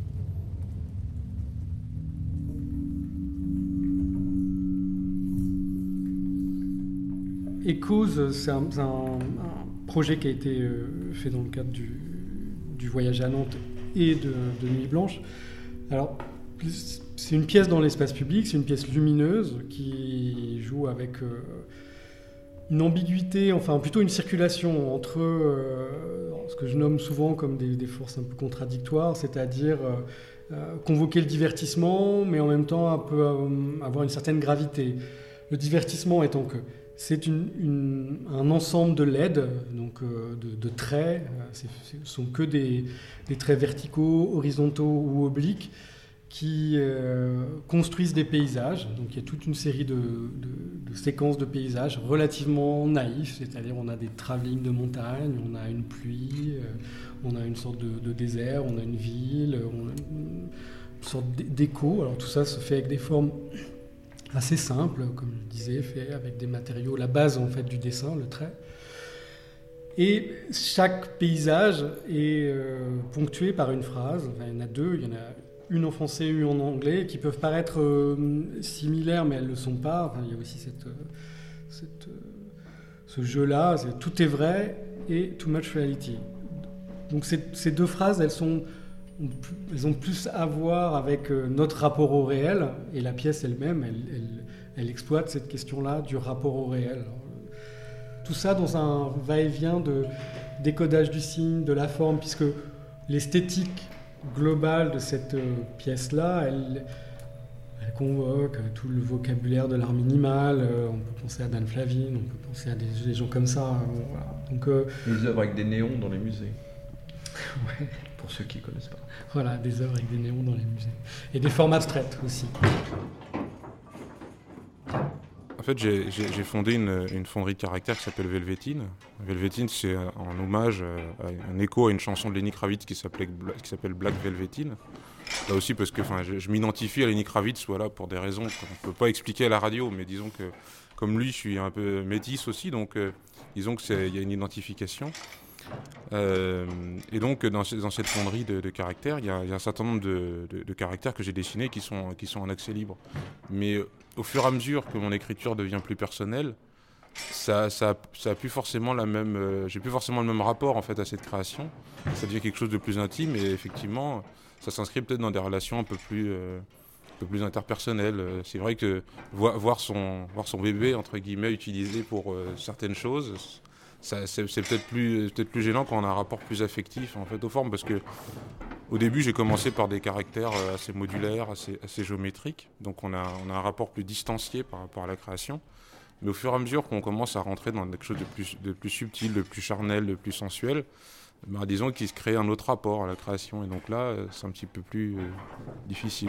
[SPEAKER 7] Echoes, c'est un, c'est un, un projet qui a été euh, fait dans le cadre du, du voyage à Nantes et de, de Nuit Blanche. Alors, c'est une pièce dans l'espace public, c'est une pièce lumineuse qui joue avec euh, une ambiguïté, enfin plutôt une circulation entre euh, ce que je nomme souvent comme des, des forces un peu contradictoires, c'est-à-dire euh, euh, convoquer le divertissement, mais en même temps un peu, euh, avoir une certaine gravité. Le divertissement étant que c'est une, une, un ensemble de L E D, donc euh, de, de traits. Ce ne sont que des, des traits verticaux, horizontaux ou obliques qui euh, construisent des paysages. Donc il y a toute une série de, de, de séquences de paysages relativement naïfs, c'est-à-dire on a des travelling de montagne, on a une pluie, euh, on a une sorte de, de désert, on a une ville, on a une, une sorte d'écho. Alors tout ça se fait avec des formes assez simple, comme je disais, fait avec des matériaux, la base en fait du dessin, le trait. Et chaque paysage est euh, ponctué par une phrase. Enfin, il y en a deux, il y en a une en français, une en anglais, qui peuvent paraître euh, similaires, mais elles ne le sont pas. Enfin, il y a aussi cette, cette, ce jeu-là, c'est, tout est vrai et too much reality. Donc ces, ces deux phrases, elles sont elles ont plus à voir avec notre rapport au réel, et la pièce elle-même, elle, elle, elle exploite cette question-là du rapport au réel. Alors, tout ça dans un va-et-vient de, décodage du signe, de la forme, puisque l'esthétique globale de cette euh, pièce-là, elle, elle convoque tout le vocabulaire de l'art minimal. Euh, on peut penser à Dan Flavin, on peut penser à des, des gens comme ça. Euh, voilà. Donc, euh,
[SPEAKER 2] les œuvres avec des néons dans les musées.
[SPEAKER 7] Ouais.
[SPEAKER 2] Pour ceux qui ne connaissent pas.
[SPEAKER 7] Voilà, des œuvres avec des néons dans les musées. Et des formes abstraites aussi.
[SPEAKER 5] En fait, j'ai, j'ai, j'ai fondé une, une fonderie de caractères qui s'appelle Velvetine. Velvetine, c'est en hommage, à, un écho à une chanson de Lenny Kravitz qui, s'appelait, qui s'appelle Black Velvetine. Là aussi parce que je, je m'identifie à Lenny Kravitz, voilà, pour des raisons qu'on ne peut pas expliquer à la radio, mais disons que comme lui, je suis un peu métis aussi, donc euh, disons qu'il y a une identification. Euh, et donc dans, dans cette fonderie de, de caractères, il y, a, il y a un certain nombre de, de, de caractères que j'ai dessinés qui sont, qui sont en accès libre. Mais euh, au fur et à mesure que mon écriture devient plus personnelle, ça, ça, ça a plus forcément la même, euh, j'ai plus forcément le même rapport en fait à cette création. Ça devient quelque chose de plus intime et effectivement, ça s'inscrit peut-être dans des relations un peu plus, euh, un peu plus interpersonnelles. C'est vrai que voir, voir son, voir son bébé entre guillemets utilisé pour euh, certaines choses. Ça, c'est, c'est peut-être plus, peut-être plus gênant quand on a un rapport plus affectif en fait aux formes, parce que au début j'ai commencé par des caractères assez modulaires, assez, assez géométriques, donc on a, on a un rapport plus distancié par rapport à la création. Mais au fur et à mesure qu'on commence à rentrer dans quelque chose de plus, de plus subtil, de plus charnel, de plus sensuel, ben, disons qu'il se crée un autre rapport à la création, et donc là c'est un petit peu plus euh, difficile.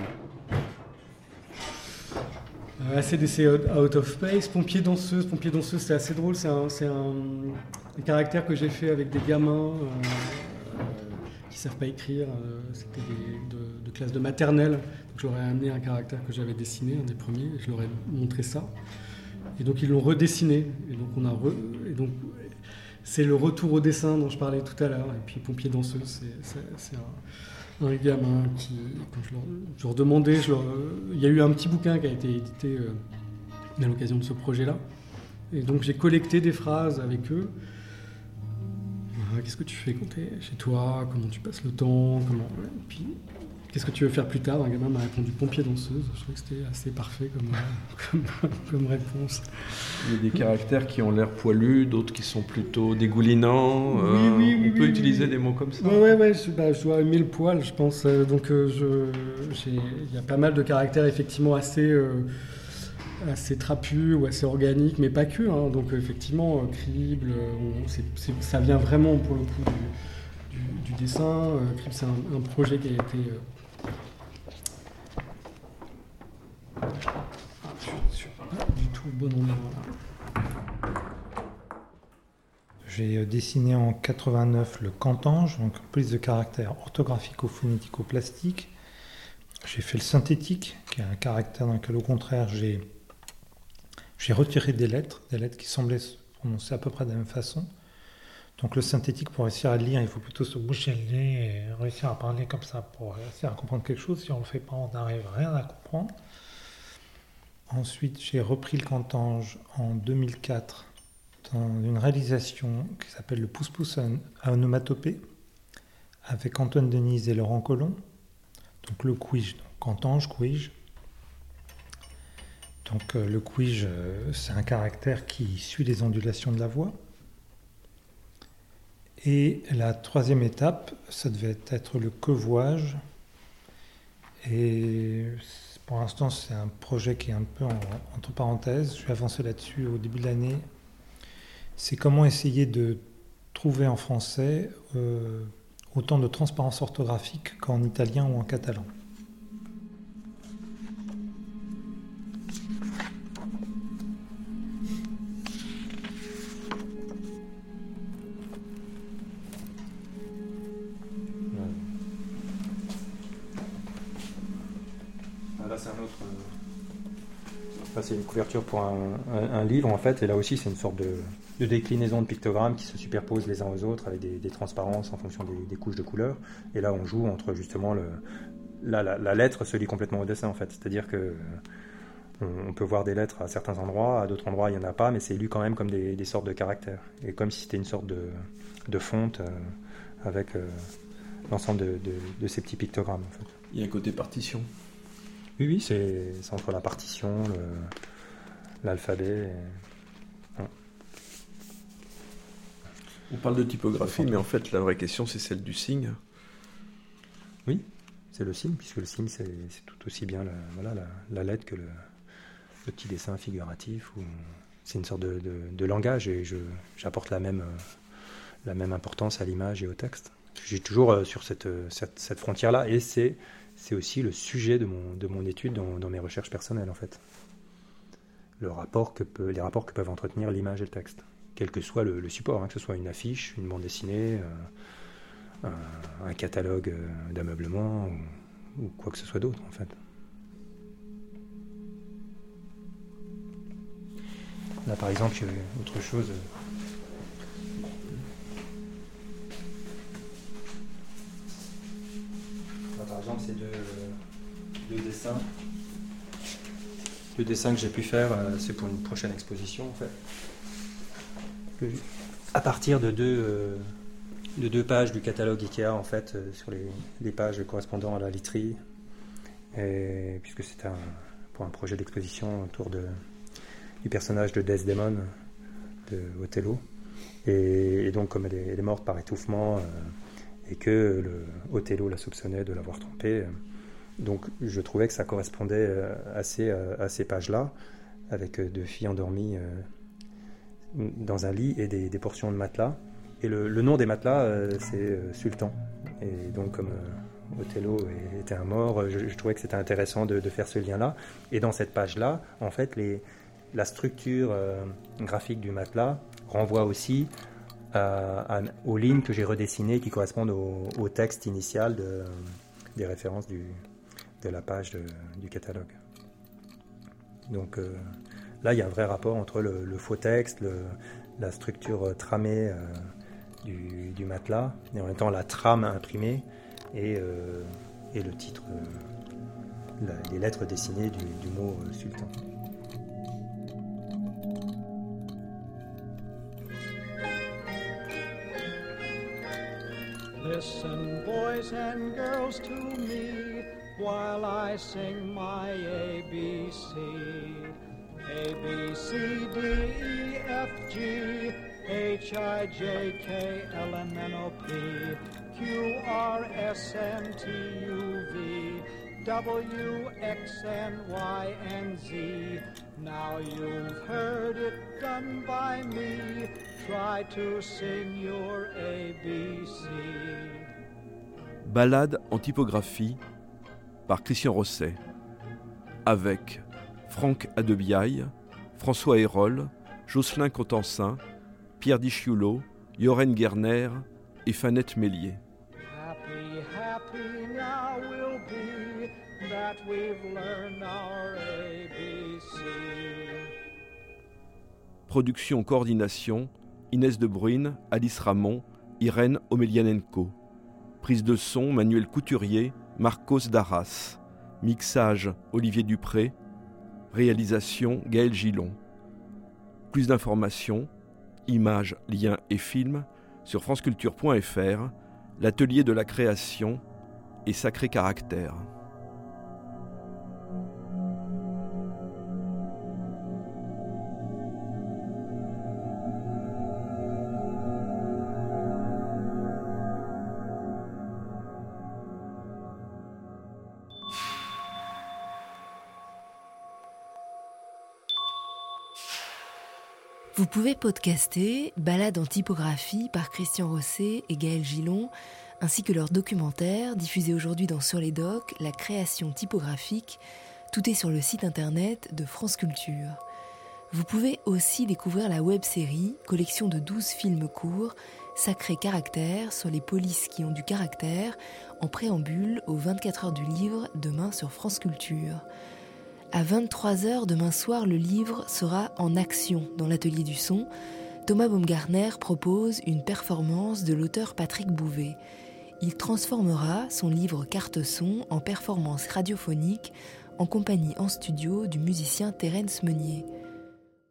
[SPEAKER 7] A C D C Out of Space, Pompier danseuse. Pompier danseuse, c'est assez drôle. C'est un, c'est un, un caractère que j'ai fait avec des gamins euh, qui ne savent pas écrire. Euh, c'était des, de, de classe de maternelle. Donc, je leur ai amené un caractère que j'avais dessiné, un des premiers. Et je leur ai montré ça. Et donc, ils l'ont redessiné. Et donc, on a re, et donc, c'est le retour au dessin dont je parlais tout à l'heure. Et puis, Pompier danseuse, c'est, c'est, c'est un... un gamin qui, quand je leur, je leur demandais, je leur, il y a eu un petit bouquin qui a été édité euh, à l'occasion de ce projet-là. Et donc j'ai collecté des phrases avec eux. Ah, qu'est-ce que tu fais quand t'es chez toi? Comment tu passes le temps? Comment... Et puis, qu'est-ce que tu veux faire plus tard? Un gamin m'a répondu pompier danseuse. Je trouvais que c'était assez parfait comme, comme, comme réponse.
[SPEAKER 2] Il y a des caractères qui ont l'air poilus, d'autres qui sont plutôt dégoulinants.
[SPEAKER 7] Oui,
[SPEAKER 2] euh,
[SPEAKER 7] oui, oui,
[SPEAKER 2] on peut
[SPEAKER 7] oui,
[SPEAKER 2] utiliser
[SPEAKER 7] oui.
[SPEAKER 2] des mots comme ça.
[SPEAKER 7] Ouais, ouais, ouais. Je, bah, je dois aimer le poil, je pense. Euh, donc, euh, je, j'ai, il y a pas mal de caractères effectivement assez, euh, assez trapus ou assez organiques, mais pas que. Hein. Donc, effectivement, euh, crible, on, c'est, c'est, ça vient vraiment pour le coup du, du, du dessin. Euh, crible, c'est un, un projet qui a été euh, Je suis pas du tout au bon endroit là.
[SPEAKER 4] J'ai dessiné en quatre-vingt-neuf le Cantange, donc police de caractère orthographico-phonético-plastique. J'ai fait le synthétique, qui est un caractère dans lequel au contraire j'ai, j'ai retiré des lettres, des lettres qui semblaient se prononcer à peu près de la même façon. Donc le synthétique, pour réussir à le lire, il faut plutôt se boucher le nez et réussir à parler comme ça pour réussir à comprendre quelque chose. Si on ne le fait pas, on n'arrive rien à comprendre. Ensuite, j'ai repris le Cantange en deux mille quatre dans une réalisation qui s'appelle le Pouce-Pouce à onomatopée avec Antoine Denise et Laurent Collomb. Donc le Couige, donc Cantange, Couige. Donc euh, le Couige, euh, c'est un caractère qui suit les ondulations de la voix. Et la troisième étape, ça devait être le quevoage. Et pour l'instant, c'est un projet qui est un peu en, entre parenthèses. Je vais avancer là-dessus au début de l'année. C'est comment essayer de trouver en français euh, autant de transparence orthographique qu'en italien ou en catalan.
[SPEAKER 8] Là, c'est un autre. Là, c'est une couverture pour un, un, un livre en fait, et là aussi, c'est une sorte de, de déclinaison de pictogrammes qui se superposent les uns aux autres avec des, des transparences en fonction des, des couches de couleurs. Et là, on joue entre justement le, la, la, la lettre se lie complètement au dessin en fait, c'est-à-dire que on, on peut voir des lettres à certains endroits, à d'autres endroits, il n'y en a pas, mais c'est lu quand même comme des, des sortes de caractères, et comme si c'était une sorte de, de fonte euh, avec euh, l'ensemble de, de, de ces petits pictogrammes en fait.
[SPEAKER 2] Il y a un côté partition.
[SPEAKER 8] Oui, oui, c'est, c'est entre la partition, le, l'alphabet. Et... Ouais.
[SPEAKER 2] On parle de typographie, mais en fait, la vraie question, c'est celle du signe.
[SPEAKER 8] Oui, c'est le signe, puisque le signe, c'est, c'est tout aussi bien la, voilà, la, la lettre que le, le petit dessin figuratif. Ou, c'est une sorte de, de, de langage, et je, j'apporte la même, la même importance à l'image et au texte. J'ai toujours euh, sur cette, cette, cette frontière-là, et c'est, c'est aussi le sujet de mon, de mon étude dans, dans mes recherches personnelles, en fait. Le rapport que peut, les rapports que peuvent entretenir l'image et le texte, quel que soit le, le support, hein, que ce soit une affiche, une bande dessinée, euh, un, un catalogue euh, d'ameublement, ou, ou quoi que ce soit d'autre, en fait. Là, par exemple, il y a autre chose... Par exemple, ces deux, deux dessins. Le dessin que j'ai pu faire, euh, c'est pour une prochaine exposition, en fait. Que, à partir de deux, euh, de deux pages du catalogue Ikea, en fait, euh, sur les, les pages correspondant à la literie, et, puisque c'est un, pour un projet d'exposition autour de, du personnage de Desdemone de Othello. Et, et donc, comme elle est, elle est morte par étouffement, euh, et que le, Othello la soupçonnait de l'avoir trompée, euh, donc je trouvais que ça correspondait assez à ces pages-là, avec deux filles endormies dans un lit et des, des portions de matelas. Et le, le nom des matelas, c'est Sultan. Et donc comme Othello était un mort, je, je trouvais que c'était intéressant de, de faire ce lien-là. Et dans cette page-là, en fait, les, la structure graphique du matelas renvoie aussi à, à, aux lignes que j'ai redessinées qui correspondent au, au texte initial de, des références du de la page de, du catalogue. Donc euh, là, il y a un vrai rapport entre le, le faux texte, le, la structure tramée euh, du, du matelas, et en même temps la trame imprimée, et, euh, et le titre, euh, la, les lettres dessinées du, du mot euh, sultan.
[SPEAKER 9] Listen, boys and girls, to me while I sing my A B C. A, B, C, D, E, F, G, H, I, J, K, L, M, N, O, P, Q, R, S, N, T, U, V, W, X, N, Y, and Z. Now you've heard it done by me. Try to sing your A B C.
[SPEAKER 2] Balade en typographie par Christian Rosset, avec Franck Adebiaille, François Hérol, Jocelyn Contensin, Pierre Dichiulo, Yoren Gerner et Fanette Mélier.
[SPEAKER 9] Happy, happy now we'll be that we've learned our A B C.
[SPEAKER 2] Production, coordination, Inès De Bruyne, Alice Ramon, Irène Omelianenko. Prise de son, Manuel Couturier, Marcos Darras. Mixage, Olivier Dupré. Réalisation, Gaël Gillon. Plus d'informations, images, liens et films sur franceculture point f r, l'atelier de la création et Sacré Caractère.
[SPEAKER 1] Vous pouvez podcaster Balade en typographie par Christian Rosset et Gaël Gillon, ainsi que leur documentaire diffusé aujourd'hui dans Sur les Docs, La création typographique. Tout est sur le site internet de France Culture. Vous pouvez aussi découvrir la web-série, collection de douze films courts, Sacré Caractère sur les polices qui ont du caractère, en préambule aux vingt-quatre heures du livre demain sur France Culture. À vingt-trois heures demain soir, le livre sera en action dans l'atelier du son. Thomas Baumgartner propose une performance de l'auteur Patrick Bouvet. Il transformera son livre carte-son en performance radiophonique en compagnie en studio du musicien Terence Meunier.